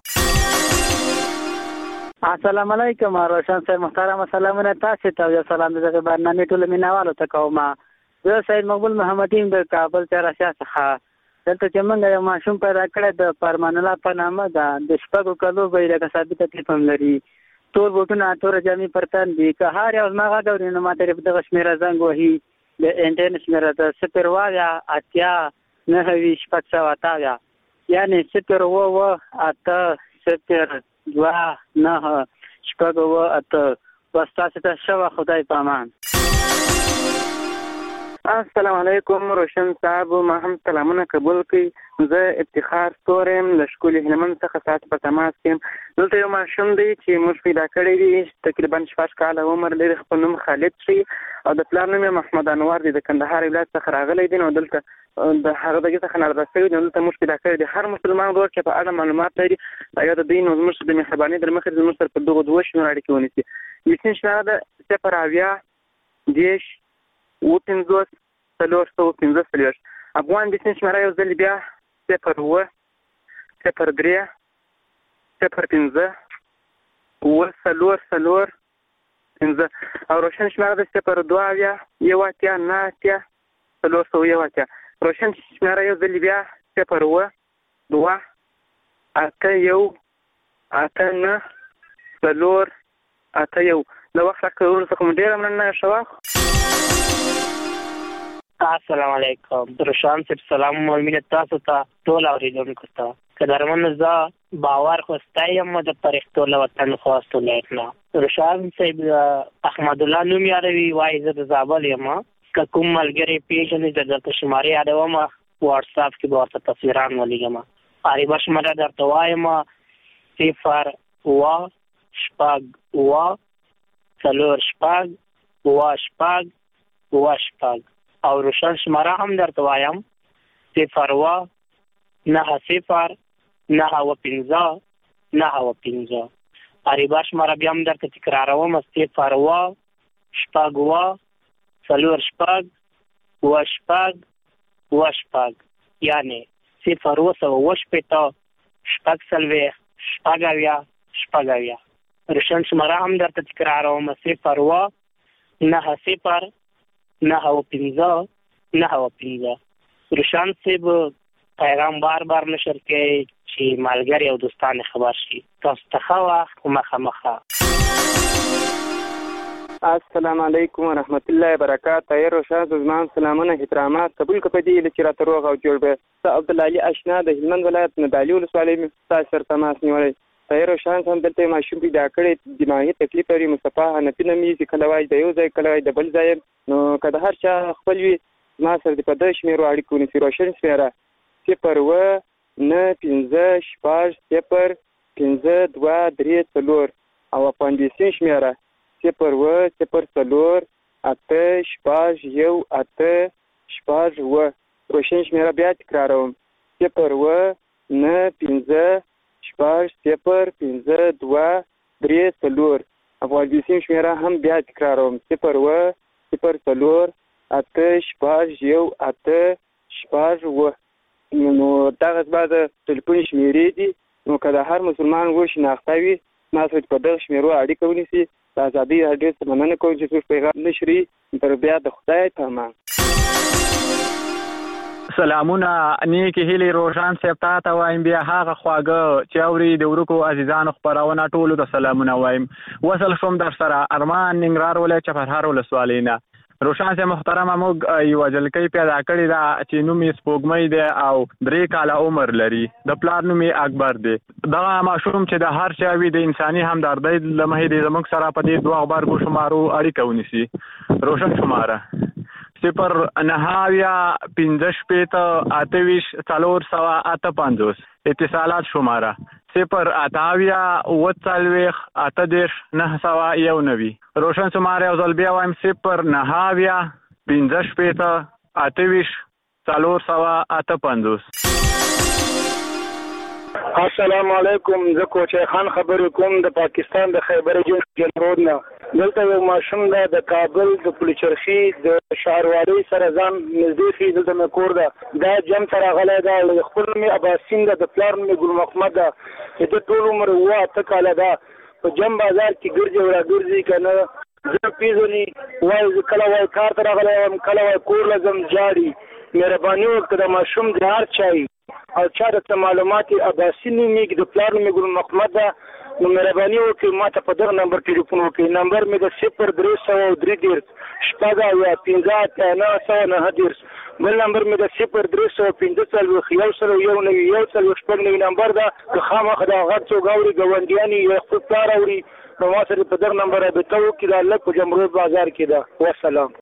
السلام علیکم روشن صاحب محترم سلامونه تاسو ته یو سلام دغه برنامه ټول مینوالو ته کوم. زه سید مقبول محمدین د کابل چرشا څخه دلته چې موږ یو ماشوم پیدا کړی د فرمان الله په نامه دا د شپږو کلو به لکه ثابت تکلیف هم لري ټول بوټونه تور جامې پرتان دي که هر یو ماغه غوړي نو ماته په دغه شمیره زنګ وهي د انټرنیټ شمیره د صفر وایا اتیا نه وی شپږ سو اتیا یعنی صفر و و اته صفر دوا نه شپږ و اته واستاسه ته شو خدای پامان. السلام علیکم روشن صاحب ما هم سلامونه قبول کړئ. زه افتخار ستورم له شکولي هلمند څخه سات په تماس کې. دلته یو ماشوم دی چې موږ پیدا کړی دی تقریبا شپږ کاله عمر لري. خپل نوم خالد شي او د پلار نوم محمد انور دی د کندهار ولایت څخه راغلی دی. نو دلته د هغه دغه څخه نه راځي نو ته موږ پیدا کړی د هر مسلمان ورور چې په اړه معلومات لري دا د دین او موږ د مهرباني در مخې د موږ په دغه دوه شنو اړیکې ونیسي یقین شته د صفر اویا دیش او پنځوس څلور سوه پنځه څلوېښت افغان د سین شمېره یو ځل بیا صفر اوه صفر درې صفر پنځه اوه څلور څلور پنځه او روشن شمېره د صفر دوه اویا یو اتیا نه اتیا څلور سوه یو اتیا روشن شمېره یو ځل بیا صفر اوه دوه اته یو اته نه څلور اته یو د وخت راکړلو څخه مو ډېره مننه شوه. السلام علیکم روشان صاحب سلام مؤمنه تاسو ته ټول اوریدونکو ته قدرمن زه باور خوستایم د پرښتو له وطن خواستو لیکنا روشان صاحب احمد الله نوم یاروي وای زه د زابل یم که کوم ملګری پیژنې د د شمارې یادوم واتس اپ کې به ورته تصویران ولیږم عربه شماره درته وایم صفر اوه شپږ اوه څلور شپږ اوه شپږ اوه شپږ او روشن شماره هم درته وایم صفر اوه نهه صفر نهه اوه پنځه نهه اوه پنځه عربه شماره بیا هم درته تکراروم صفر اوه شپږ اوه څلور شپږ اوه شپږ اوه شپږ یعنې صفر اوه سوه اوه شپېته شپږ څلوېښت شپږ اویا شپږ اویا روشن شماره هم درته تکراروم صفر اوه نهه صفر نهه اوه پنځه نهه اوه پنځه روشن صاحب پیغام بار بار نشر کوي چې ملګري او دوستان خبر شي تاسو ته ښه وخت مخامخه. السلام علیکم ورحمت الله وبرکاته. روشن زمان سلامونه احترامات قبول کړئ چې را تروغ او جوړ به ته عبد الله علي اشنا د هلمند ولایت نه دالي ولسوالۍ تاسو سره تماس نیولای ته روشن هم دلته ماشوم پیدا کړی دماغي تکلیف لري مصطفی حنفي نومي چې کله وای د یو ځای کله وای د بل ځای نو کله هر چا خپل وي ما سره د په دې شمیرو اړیکو نسی روشن شمیره صفر اوه نه پنځه شپږ صفر پنځه دوه درې څلور او اپاندیسین شمیره صفر اوه صفر څلور اته شپږ یو اته شپږ اوه روشن شمیره بیا تکراروم صفر اوه نه پنځه شپږ صفر پنځه دوه درې څلور اپاندیسین شمیره هم بیا تکراروم صفر اوه صفر څلور اته شپږ یو اته شپږ اوه نو دغه زما د ټلیفون شمیرې دي نو که د هر مسلمان وشناخته وي ما سره په دغه شمیرو اړیکه ونیسي د ازادۍ راډیو څخه مننه کوم چې زموږ پیغام نشري تر بیا د خدای په امان. سلامونه نیکی هیلې روشن صاحب ته ته وایم بیا هغه خواږه چې اوري د ورکو عزیزانو خپرونه ټولو ته سلامونه وایم وصل شوم در سره ارمان ننګرهار ولایت چپرهار ولسوالۍ نه. روشن صاحب محترمه موږ یو جلکۍ پیدا کړې ده چې نوم یې سپوږمۍ دی او درې کاله عمر لري د پلار نوم یې اکبر دی. دغه ماشوم چې د هر چا وي د انساني همدردۍ له مخې دی زموږ سره په دې دوه غبرګو شمارو اړیکه ونیسي. روشن شماره صفر نهه اویا پنځه شپېته اته ویشت څلور سوه اته پنځوس اتصالات شماره صفر اته اویا اوه څلوېښت اته دېرش نهه سوه یو نوي. روشن شماره یو ځل بیا وایم صفر نهه اویا پنځه شپېته اته ویشت څلور سوه اته پنځوس. السلام علیکم زه کوچی خان خبرې کوم د پاکستان د خیبر جنوب نه. دلته یو ماشوم ده د کابل د پلچرخي د ښاروالۍ سره ځان نږدې خي دلته مې کور ده دا جم سره غلی ده خپل مې اباسین ده د پلار مې ګل محمد ده چې د ټول عمر اوه اته کاله ده په جم بازار کې ګرځي او راګرځي که نه زه پیژني وایي زه کله وایي کار ته راغلی یم کله وایي کور له ځم جاړي مهرباني وکړه د ماشوم د هر چا او چا درته معلومات اباسي نومېږي د پلار مې ګل محمد ده نو مهرباني وکړئ ما ته په دغه نمبر ټلیفون وکړئ. نمبر مې د صفر درې سوه درې دېرش شپږ اویا پنځه اتیا نهه سوه نهه دېرش بل نمبر مې د صفر درې سوه پنځه څلوېښت یو سل یو نوي یو څلوېښت شپږ نوي نمبر ده که خامخا د غږ څوک اوري ګاونډیان یې خپل پلار اوري نو ما سره په دغه نمبر رابطه وکړي دا لږ په جمرود بازار کې ده. والسلام.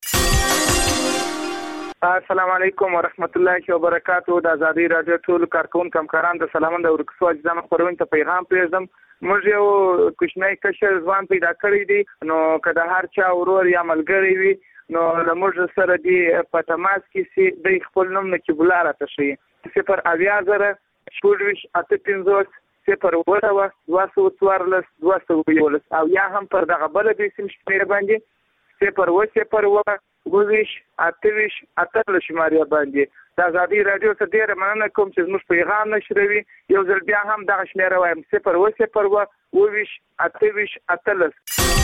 السلام علیکم ورحمت الله وبرکاتو. د ازادۍ راډیو ټول کارکونکو همکاران د سلامون د ورکسو اجزام خبرونه ته پیغام پرېږدم. موږ یو کوچنی کشر ځوان پیدا کړی دی نو که د هر چا ورور یا ملګری وي نو لموږ سره دی په تماس کې سي د خپل نوم نه کې بلاره تشي صفر اویا زره شپږ اته پنځوس صفر وته و دوه سوه څوارلس دوه سوه یولس او یا هم پر دغه بل د سیم شمېره باندې صفر و صفر و وګیش اتویش اتل شماریا باندې د ازادي رادیو څخه ډیره مننه کوم چې موږ پیغام نشروي یو ځل بیا هم دغه شمېره وایم صفر و صفر و وګیش اتویش اتلس.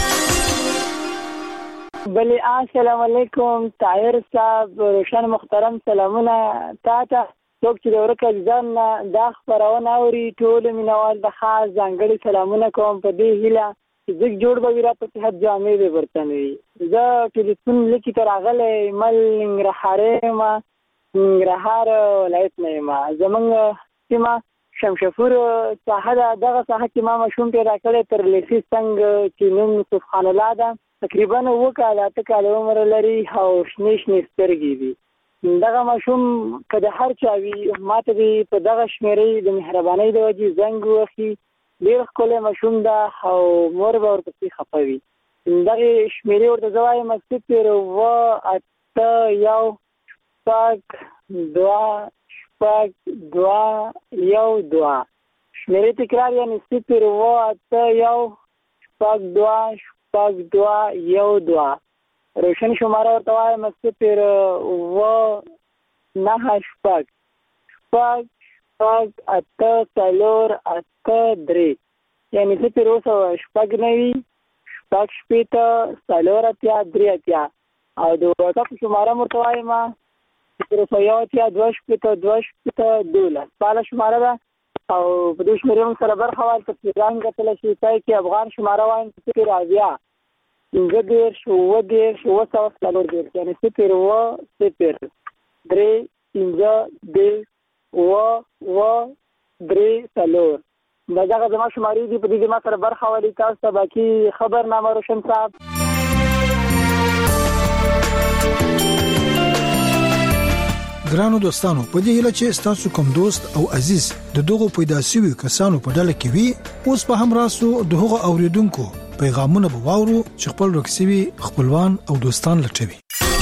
بلی السلام علیکم طاهر صاحب روشن محترم سلامونه تاته څوک چې د ورکه ځان دا خبرونه اوري ټول مینوال د خاص ځانګړي سلامونه کوم په دې هیله چې زګ جوړ به را په صحت جامع به ورتنوي زه ټلیفون لیکي تر اغله مل ننګرهار ما ننګرهار ولایت نه ما زمونږ سیمه شمشفور ساحه دغه ساحه کې ما مشوم پیدا کړی تر لیسي څنګه چې نوم سبحان الله ده تقریبا وکاله اته کاله عمر لري او شنې شنې سترګې دي دغه ماشوم که د هر چا وي ماته به په دغه شمېرې د مهربانۍ د وجې زنګ ووهي ډېر ښکلی ماشوم ده او مور به ورپسې خفه وي دغې شمېرې ورته زه وایم صفر اوه اته یو شپږ دوه شپږ دوه یو دوه شمېرې تکرار یعنې صفر اوه اته یو شپږ دوه شپږ دوه یو دوه روشن شماره ورته وایم صفر اوه نهه شپږ شپږ شپږ اته څلور اته درې یعنې صفر اوه سوه شپږ نوي شپږ شپېته څلور اتیا درې اتیا او د واټساپ شماره م ورته وایم صفر سوه یو اتیا دوه شپېته دوه شپېته دولس فعاله شماره ده او په دې شمېرې موږ سره برخه واخلئ په پیغام کتلی شي ځای کې افغان شماره وایم صفر اویا پنځه دېرش اووه دېرش اووه سوه څلور دېرش یعنې صفر اووه صفر درې پنځه دېرش اووه اووه درې څلور دا دغه زما شمارې دي په دې کې ما سره برخه واخلئ تاسو ته باقي خبرنامه روشن صاحب. ګرانو دوستانو په دې هیله چې تاسو کوم دوست او عزیز د دغه پیدا شوی کسانو په ډله کې وي اوس په هم راسو د هغه اوریدونکو پیغامونه به واورو چې خپل رکسوي خپلوان او دوستان لټوي.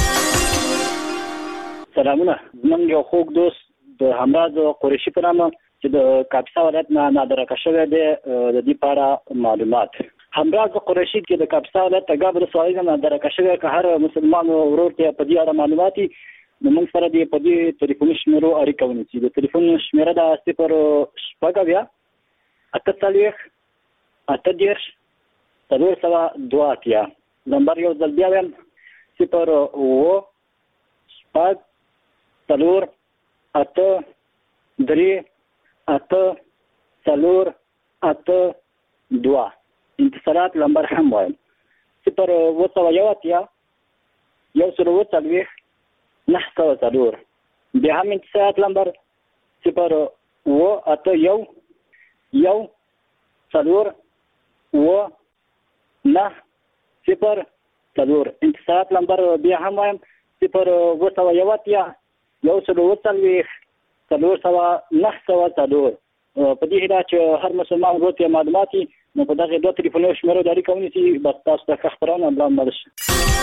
سلامونه زمونږ یو خوږ دوست د همراز قریشي په نامه چې د کاپیسا ولایت نه نادرکه شوی دی د دې په اړه معلومات. همراز قریشي کې د کاپیسا ولایت تګاب د سوالي نه نادرکه شوی که هر مسلمان ورور ته په دې اړه معلومات نو موږ سره د په دې ټلیفوني شمیرو اړیکه ونیسي. د ټلیفون شمیره ده صفر شپږ اویا اته څلوېښت اته دېرش څلور سوه دوه اتیا نمبر یو ځل بیا وایم صفر اووه شپږ څلور اته درې اته څلور اته دوه انتصارات نمبر هم وایم صفر اووه سوه یو اتیا یو سل اووه څلوېښت نه سوه څلور بیا هم انتصارات نمبر صفر اووه اته یو یو څلور اووه نه صفر څلور انتصارات نمبر بیا هم وایم صفر اووه سوه یو اتیا یو سل اووه څلوېښت څلور سوه نه سوه څلور په دې هیله چې هر مسلمان ورور ته معلومات وي نو په دغې دوه ټلیفوني شمیرو د اړیکه ونیسي بس تاسو ته ښه خپرونه ملا مل شي.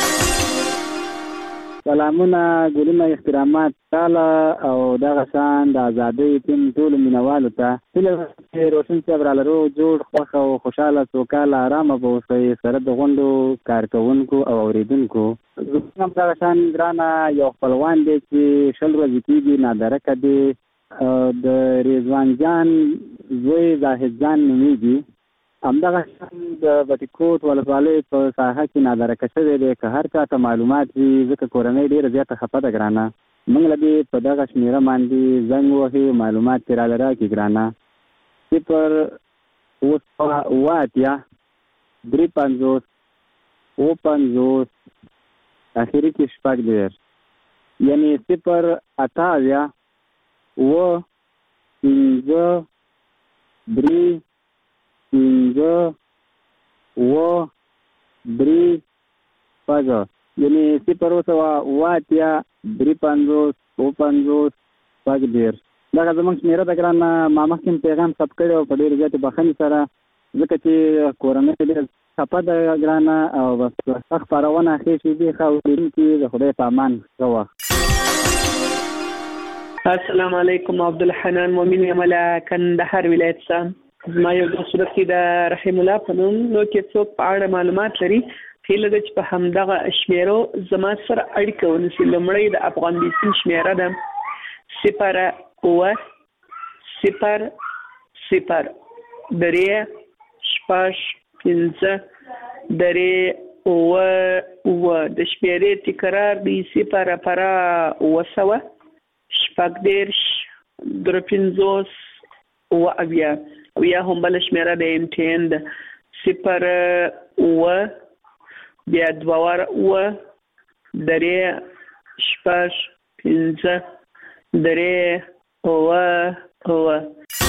سلامونه ګلونه احترامات تعالی او دغه شان د ازادۍ ټیم ټولو مینوالو ته هیله چې روشن صاحب را لرو جوړ خوښ او خوشحاله سوکاله ارامه به اوسئ سره د غونډو کارکوونکو او اوریدونکو. زموږ هم دغه شان ګرانه یو خپلوان دی چې شل ورځې کېږي نادرکه دی د رضوان جان زوی زاهد جان نومیږي همدغه شان د بټي کوټ ولسوالۍ په ساحه کې نادرکه شوی دی که هر چا ته معلومات وي ځکه کورنۍ ډېره زیاته خفه ده ګرانه موږ له دې په دغه شمېره باندې زنګ وهي معلومات ترې راله راکړي ګرانه صفر اووه سوه اووه اتیا درې پنځوس اووه پنځوس اخري کې شپږ دېرش یعنې صفر اته اویا اووه پنځه درې پنځه اووه درې شپږ یعنې صفر اووه سوه اووه اتیا درې پنځوس اووه پنځوس شپږ دېرش دغه زموږ شمېره ده ګرانه ما مخکې پیغام ثبت کړی او په ډېرې زیاتې بښنې سره ځکه چې کورنۍ ډېر صفه د ګرانه او بس خبرونه خېشي دي خو دې د خدای په امان غوا. السلام علیکم. عبدالحنان مومن یملا کندهار ولایت څخه. ما یو د صورت کې د رحیم الله په نوم نو کې څوک په اړه معلومات لري هیله ده چې په همدغه شمیرو زما سره اړیکه ونیسي. لومړی د افغان بیسیم شمیره ده صفر اوه صفر صفر درې شپږ پنځه درې اوه اوه. د شمیرې تکرار دی صفر پرا اوه سوه شپږ دېرش درې پنځوس اوه اویا. اویا هم بله شمیره د امتحان ده صفر اوه بیا دوه واره اوه درې شپږ پنځه درې اوه اوه.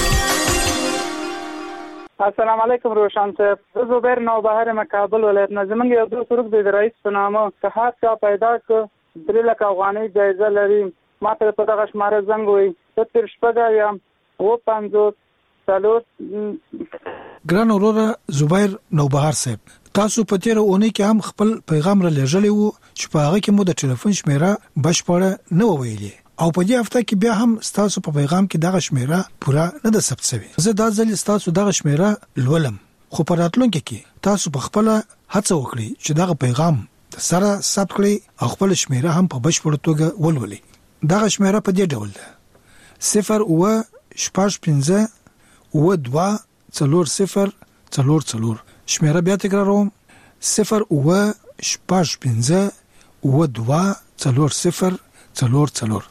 السلام علیکم روشن صاحب. زه زبیر نوبهر مکابل ولایت نه. زمونږ یو دوست ورک دی د رئیس په نامه که هر چا پیدا کړ درې لکه افغانۍ جایزه لري. ما ته په دغه شماره زنګ وایي صفر شپږ اویا اوه پنځوس څلور. ګران وروره زبیر نوبهر صاحب، تاسو په تیر اونۍ کې هم خپل پیغام را لېږلی وو چې په هغه کې مو د ټلیفون شمیره بشپړه نه وویلې او په دې هفته کې بیا هم تاسو په پیغام کې دغه شمیره پوره نه ده ثبت شوی. زه دا ځل تاسو دغه شمیره لولم خو په راتلونکي کې تاسو په خپل هڅه وکړئ چې دغه پیغام سره ثبت کړئ او خپل شمیره هم په بشپړه توګه ولولئ. دغه شمیره په دې ډول ده صفر اوه شپږ پنځه اوه دوه څلور صفر څلور څلور. شمیره بیا تکراروم صفر اوه شپږ پنځه اوه دوه څلور صفر څلور څلور.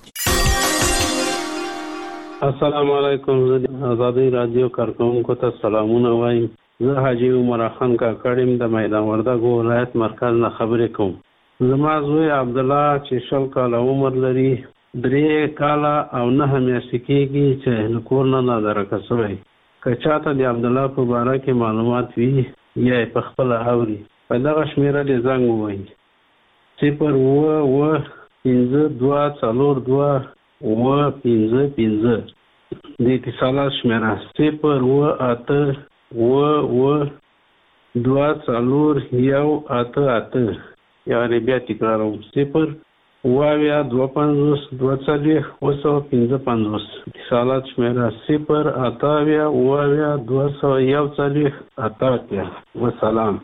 السلام علیکم. زه آزادی رادیو کارکونکو ته سلامونه وایم. زه حاجی عمر خان کاکړم د میدان وردګو ولایت مرکز نه خبرې کوم. زما زوی عبد الله چې شل کاله عمر لري درې کاله او نه میاشتې کېږي چې له کور نه نادرکه شوی. که چاته د عبد الله په باره کې معلومات وي یا یې په خپله اوري په دغه شمیره دې زنګ ووایي صفر اوه اوه پنځه دوه څلور دوه اوه پنځه پنځه. د اتصالات شمیره صفر اوه اته اوه اوه دوه څلور یو اته اته. یعنې بیا تکراروم صفر اوه اویا دوه پنځوس دوه څلوېښت اوه سوه پنځه پنځوس. اتصالات شمیره صفر اته اویا اوه اویا دوه سوه یو څلوېښت اته اتیا. وسلام.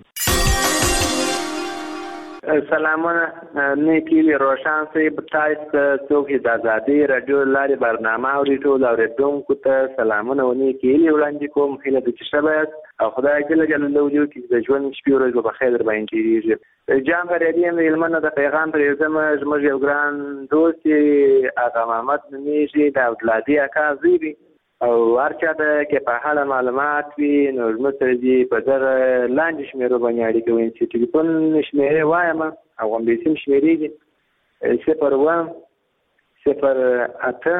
سلامونه. نیکی روشن صاحب تاسو څوک د آزادی رادیو لارې برنامه اوري ټول اوریدونکو ته سلامونه و نیکی وړاندې کوم. هیله ده چې ښه او خدای جل جلاله وجو کې د ژوند شپې ورځې په خیر در باندې تېرېږي. جان غریبي هم هلمند د پیغام پرېږدم. زموږ یو ګران دوست آغا محمد نومیږي د عبدالهادي اکا زوی دی او هر چا ته کې په حاله معلومات وي نو زموږ سره دې په دغه لاندې شمېرو باندې اړیکه ونیسي. ټلیفون شمېرې وایم افغان بیسیم شمېرې دي صفر اوه صفر اته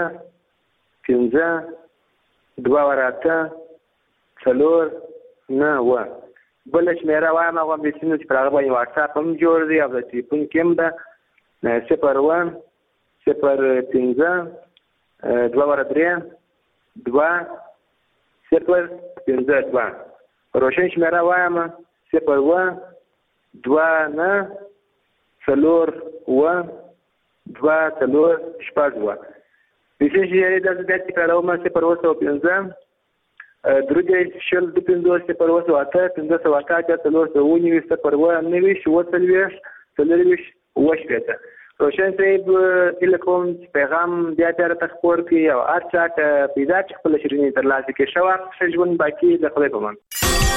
پنځه دوه واره اته څلور نه اوه. بله شمېره وایم افغان بیسیم چې پر هغه باندې واټساپ هم جوړ دی او د ټلیفون کې هم ده صفر اوه صفر پنځه دوه واره درې دوه صفر پنځه دوه. روشن شمیره وایم صفر اوه دوه نه څلور اوه دوه څلور شپږ اوه. بیسیم شمېرې داسې بیا تکراروم صفر اوه سوه پنځه درې دېرش شل دوه پنځوس صفر اوه سوه اته پنځه سوه اته اتیا څلور سوه اووه نوي صفر اوه نوي اووه څلوېښت څلورویشت اووه شپېته. روشن صاحب هیله کوم چې پیغام بیا بیا راته خپور کړي او هر چا ته پیدا چې خپله شیریني ترلاسه کړي. ښه وخت ښه ژوند باقي د خدای په امان.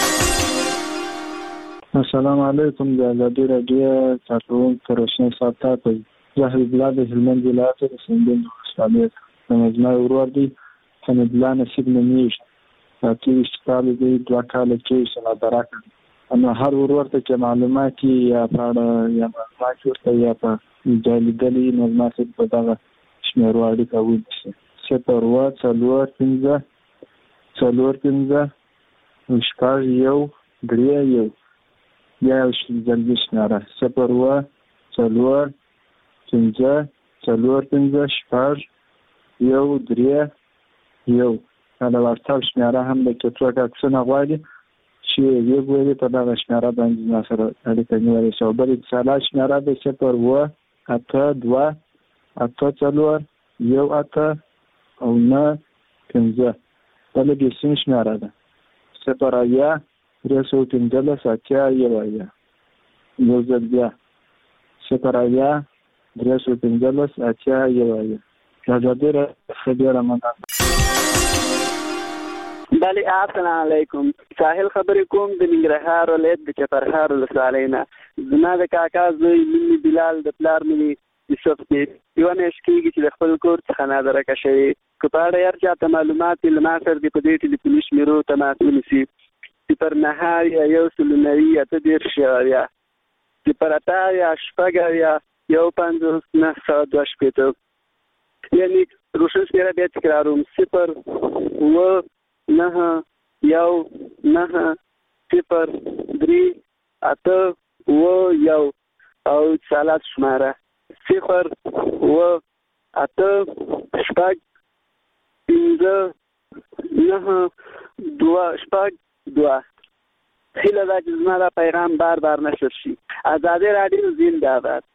السلام علیکم. د آزادي راډیو کارکونکو روشن صاحب ته زه حبیب الله د هلمند ولایت د سنګین ولسوالۍ زما ورور دی حمید الله نصیب نومیږي. اته ویشت کاله دی دوه کاله کېږي چې نادرکه نو هر ورور ته چې معلومات یا په اړه یا معلومات ورته یا په جالګلي نو زما سره په دغه شمیرو اړیکه ونیسي. صفر اوه څلور پنځه څلور پنځه شپږ یو درې یو. بیا یو ځلګي شمیره صفر اوه څلور پنځه څلور پنځه شپږ یو درې یو. دا د واتساپ شمیره هم د کې څوک عکسونه غواړي چې یو ویلي په دغه شمیره باندې ما سره اړیکه نیولې شو. بل اتصالات شمیره د صفر اوه اته دوه اته څلور یو اته او نه پنځه. بل د سیم شمیره ده صفر اویا درې سوه پنځلس اتیا یو اویا. یو ځل بیا صفر اویا درې سوه پنځلس اتیا یو اویا. ازادي راډیو خبره مننه. بله السلام علیکم. ساحل خبرې کوم د ننګرهار ولایت د چپرهار ولسوالۍ نه. زما د کاکا زوی نوم بلال د پلار نوم یوسف دی. یوه میاشت کېږي چې د خپل کور څخه نادرکه شوی. که په اړه هر چاته معلومات وي له ما سره دې په دې ټلیفوني شمېرو تماس ونیسي. صفر نهه اویا یو سل نوي اته دېرش یو اویا. صفر اته اویا شپږ اویا یو پنځوس نهه سوه دوه شپېته. یعنې روشن شمېره بیا تکراروم صفر اوه نهه یو نهه صفر درې اته اوه یو او اتصالات شماره صفر اوه اته شپږ پنځه نهه دوه شپږ دوه. هیله ده چې زما دا پیغام بار بار نشر شي. ازادي راډیو زنده باد.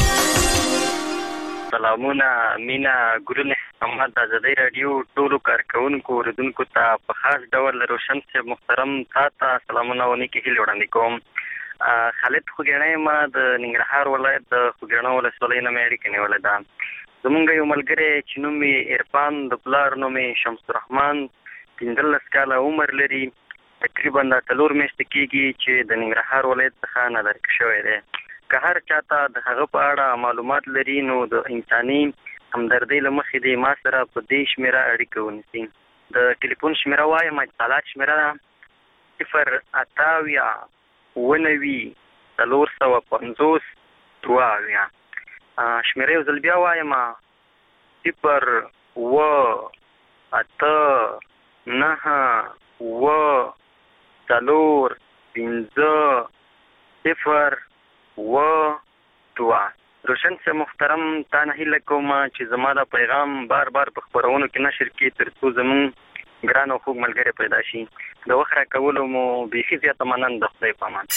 سلامونه مینا ګلونه محمد د ازادي راډیو ټولو کارکونکو اوریدونکو ته په خاص ډول روشن صاحب محترم تا ته سلامونه او نیکې هیلې وړاندې کوم. خالد خوږیڼی ما د ننګرهار ولایت د خوږیڼو ولسوالۍ نه مې اړیکه نیولې ده. زمونږ یو ملګری چې نوم یې عرفان د پلار نوم یې شمس الرحمن پنځلس کاله عمر لري. تقریبا د څلور میاشتې کېږي چې د ننګرهار ولایت څخه نادرکه شوی دی. که هر چاته د هغه په اړه معلومات لري نو د انساني همدردۍ له مخې دی ما سره په دې شمېره اړیکه ونیسي. د ټلیفون شمېره وایم اتصالات شمېره ده صفر اته اویا اوه نوي څلور سوه پنځوس دوه اویا. شمېره یو ځل بیا وایم صفر اوه اته نهه اوه څلور پنځه صفر اوه دوه. روشن صاحب محترم تا نه هیله کوم چې زما دا پیغام بار بار په خپرونو کې نشر کړي تر څو زموږ ګران او خوږ ملګری پیدا شي. د وخت راکولو مو بیخي زیاته مننه. د خدای په امان.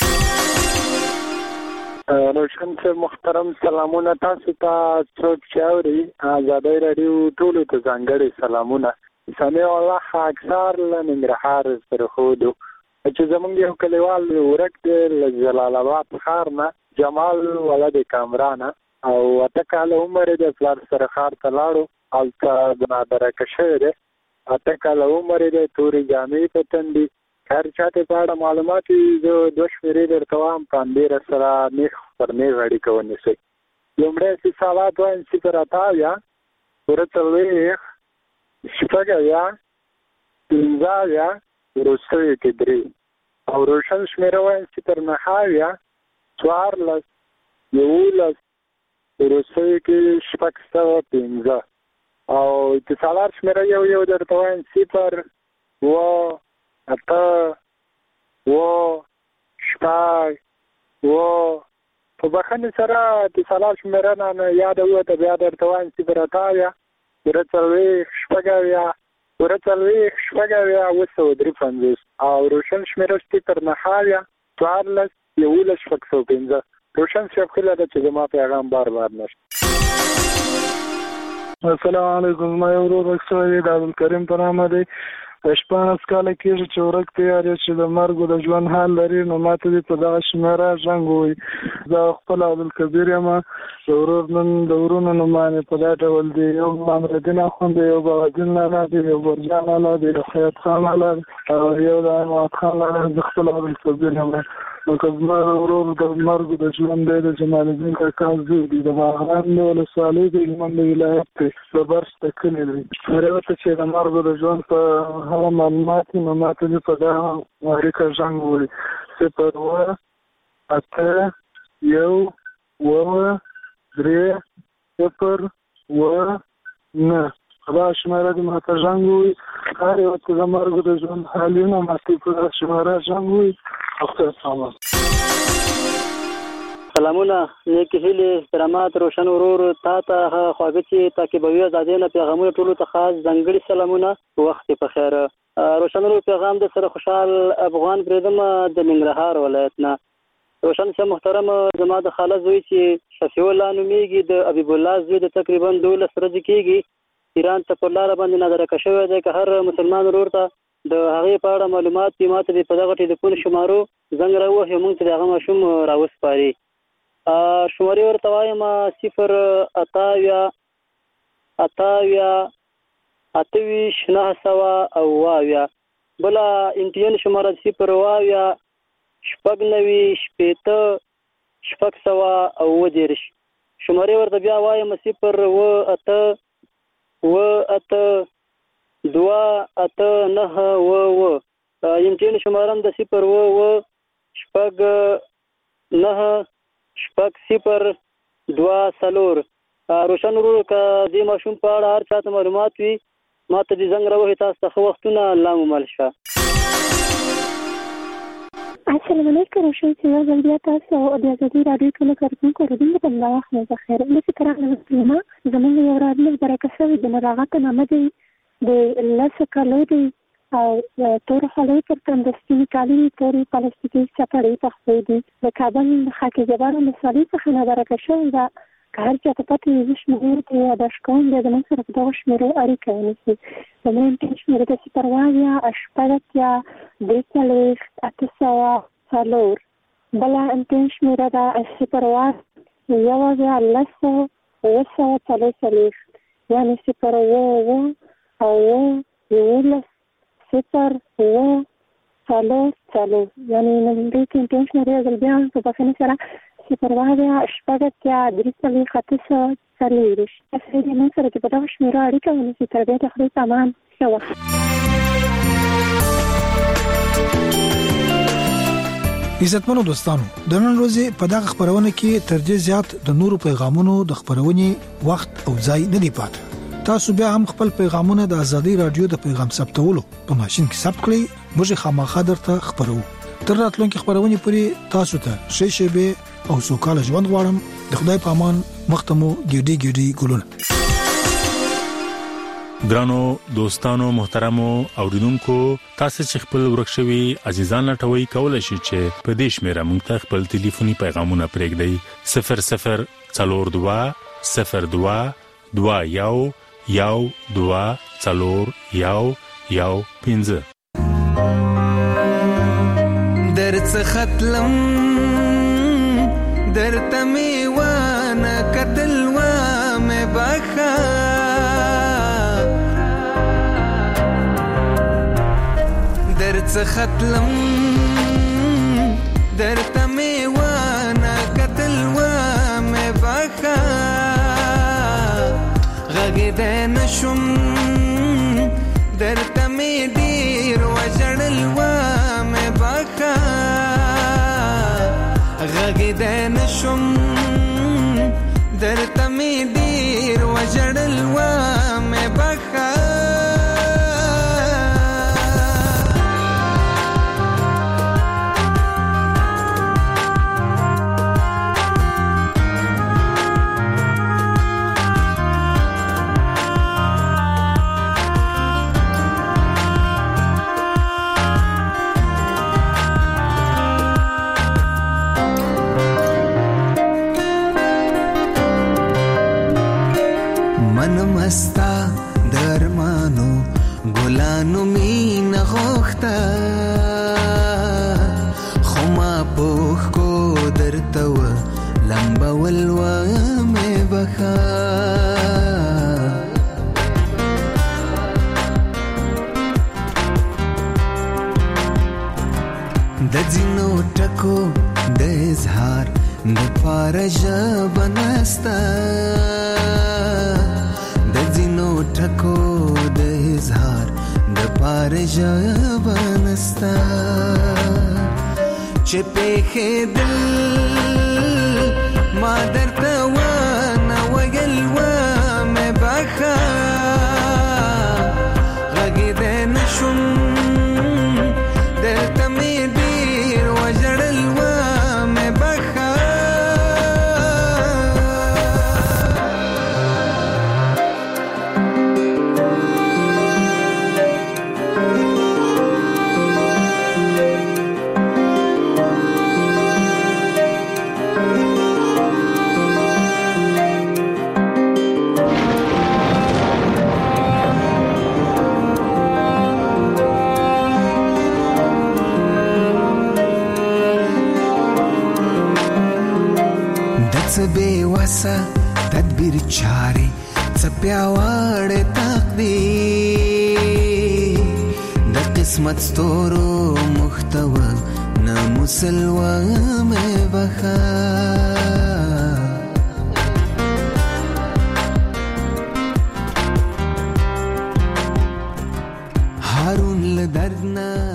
روشن صاحب محترم سلامونه تاسو ته. څوک چې اوري ازادي راډیو ټولو ته ځانګړي سلامونه. سمیع الله خاکسار له ننګرهار سره خودو چې زمونږ یو کلیوال ورک دی له جلال آباد ښار نه جمال ولد کامرانه او اته کاله عمر دی. پلار سره ښار ته لاړو هلته د نادرکه شوی دی. اته کاله عمر دی. تورې جامې په تن دي. هر چاته په اړه معلومات وي زه دوه شمېرې درته وایم په همدې سره نیغ پر نیغ اړیکه ونیسئ. لومړی اتصالات وایم صفر اته اویا اووه څلوېښت شپږ اویا پنځه اویا وروستیو کې درې. او روشن شمېره وایم صفر نهه اویا څوارلس یولس وروستیو کې شپږ سوه پنځه. او اتصالات شمېره یو یو درته وایم صفر اوه اته اوه شپږ اوه. په بښنې سره اتصالات شمېره نه یاده ووته بیا درته وایم صفر اته اویا اووه څلوېښت شپږ اویا اووه څلوېښت شپږ اویا اوه سوه درې پنځوس. او روشن شمېره صفر نهه اویا څوارلس یولس شپږ سوه پنځه. روشن صاحب هیله ده چې زما پیغام بار بار نشي. السلام علیکم. زما یو ورور ورک شوی دی د عبدالکریم په نامه دی. شپاړس کاله کېږي چې ورک تیار یې چې د مرګ د ژوند حال لري نو ما ته دې په دغه شمېره زنګ ووایي. زه خپل عبدالکبیر یم. د ورور نوم د ورونو نومانې په دا ډول دي. یو مامردین اخوند دی، یو بغدین لالا دی، یو برجان لالا دی، یو خیاط خان لالا دی او یو د انوات خان لالا. زه خپل عبدالکبیر یم. نو که زما د ورور د مرګ د ژوند دی د جمال الدین کاکا زوی دی. د باغران د ولسوالۍ د هلمند ولایت دی. د برس د کلي دی. هر یو ته چې د مرګ د ژوند په هغه معلومات وي نو ما ته دې په دغه اړیکه زنګ ووایي. صفر اووه اته یو اووه درې صفر اووه نه. دا شمېره دې ما ته زنګ ووایي. هر یو ته د مرګ د ژوند حال وي نو ما ته په دغه شمېره زنګ ووایي. سلامونه نیکې هیلې احترامات روشن ورور تا ته خواږه چې تعقیبوي ازادۍ نه پیغامونه ټولو ته خاص ځانګړي سلامونه. وخت په خیر. روشن پیغام د سره خوشحال افغان بریدم د ننګرهار ولایت نه. روشن صاحب محترم، زما د خاله زوی چې شفیع الله نومیږي د حبیب الله زوی د تقریبا دولس ورځې کېږي ایران ته پر لاره باندې نادرکه شوی دی. که هر مسلمان ورور ته د هغې په اړه معلومات وي ما ته دې په دغه ټلیفون شمارو زنګ راووهي، موږ ته د هغه ماشوم راوسپاري. شمارې ورته وایم صفر اته اویا اته اویا اته ویشت نهه سوه او اوه اویا. بله انټین شماره صفر اوه اویا شپږ نوي شپېته شپږ سوه او اووه دېرش. شمارې ورته بیا وایم صفر اوه اته اوه اته دوه اته نهه اوه اوه. انټین شماره هم د صفر اوه اوه شپږ نهه شپږ صفر دوه څلور. روشن ورور که دې ماشوم په اړه هر چا ته معلومات وي ما ته دې زنګ راوهي. تاسو ته ښه وختونه، الله مو مل شه. السلام علیکم. روشن صاحب زه بیا تاسو د ازادي راډیو ټولو کارکونکو اورېدونکو ته ملا وخت مو بخیر. داسې که راغله مسلمه زموږ یو رادل برکه شوی د مراغت نامه دی د لسو کالو دی او تورو خولۍ پر تن د سپینې کالي تورې پلاستیکي چپړې پخې دي. د کابل خاک جبار ولسوالۍ څخه نه برکه شوې ده. که هر چا ته پته وي زه شمېرې ته یاداښت کوم بیا زموږ سره په دغو شمېرو اړیکه ونیسي. زموږ امتحان شمېره د صفر اوه اویا شپږ اتیا درې څلوېښت اته سوه څلور. بله امتحان شمېره ده صفر اوه یو اویا لس اوه سوه څلور څلوېښت، یعنې صفر اوه اوه اوه یولس صفر اوه څلور څلور. یعنې نوموړی کې امتحان شمېرې ځل بیا هم په بښنې سره صفر اوه اویا شپږ اتیا درې څلوېښت اته سوه څلوېښت. تاسو دې موږ سره چې په دغو شمېرو اړیکه ونیسئ. تر بیا د خدای په امان، ښه وخت. عزتمنو دوستانو، د نن ورځې په دغه خبرونه کې تر دې زیات د نورو پیغامونو د خبرونې وخت او ځای نه دی پاتې. تاسو بیا هم خپل پیغامونه د ازادي رادیو د پیغام ثبتولو په ماشين کې ثبت کړئ. موږ خامخا درته خبرو. تر راتلونکي خبرونه پورې تاسو ته ښه شېبه او سوکاله ژوند غواړم. د خدای په امان، مختمو ګډي ګډي ګلونه. ګرانو دوستانو محترمو اوریدونکو، تاسو چې خپل ورکشوي عزیزان لټوي کولای شئ چې په دې شمیره موږ ته خپل ټلیفوني پیغامونه پرېږدئ. صفر صفر څلور دوه صفر دوه دوه یو یو دوه څلور یو یو پنځه. درڅ ختلم درته می وانه کتل و مې بخا درڅ ختلم درته می وانه کتل و مې بخا غږېدی نشم درته می ډېر وژړل و مې بخا غږېدی نشم درته می ډېر وژړل و مې بخا مستا درمانو ګلانو مینا غوښتا خو ما پوښ کو درته و لمبول و مې بخا د ځینو ټکو د اظهار د پاره ژبه نسته د ځینو ټکو د اظهار د پاره ژبه نسته چې پېښېدل ما درته ونه ویل ومې بخا غږېدی نشم درته مې ډېر وژړل ومې بخا سبے وسا تدبیر چارې څپیاوړ تقدیر د قسمت ستورو محتوا نه مسلوا مې بخا هارون له درد نه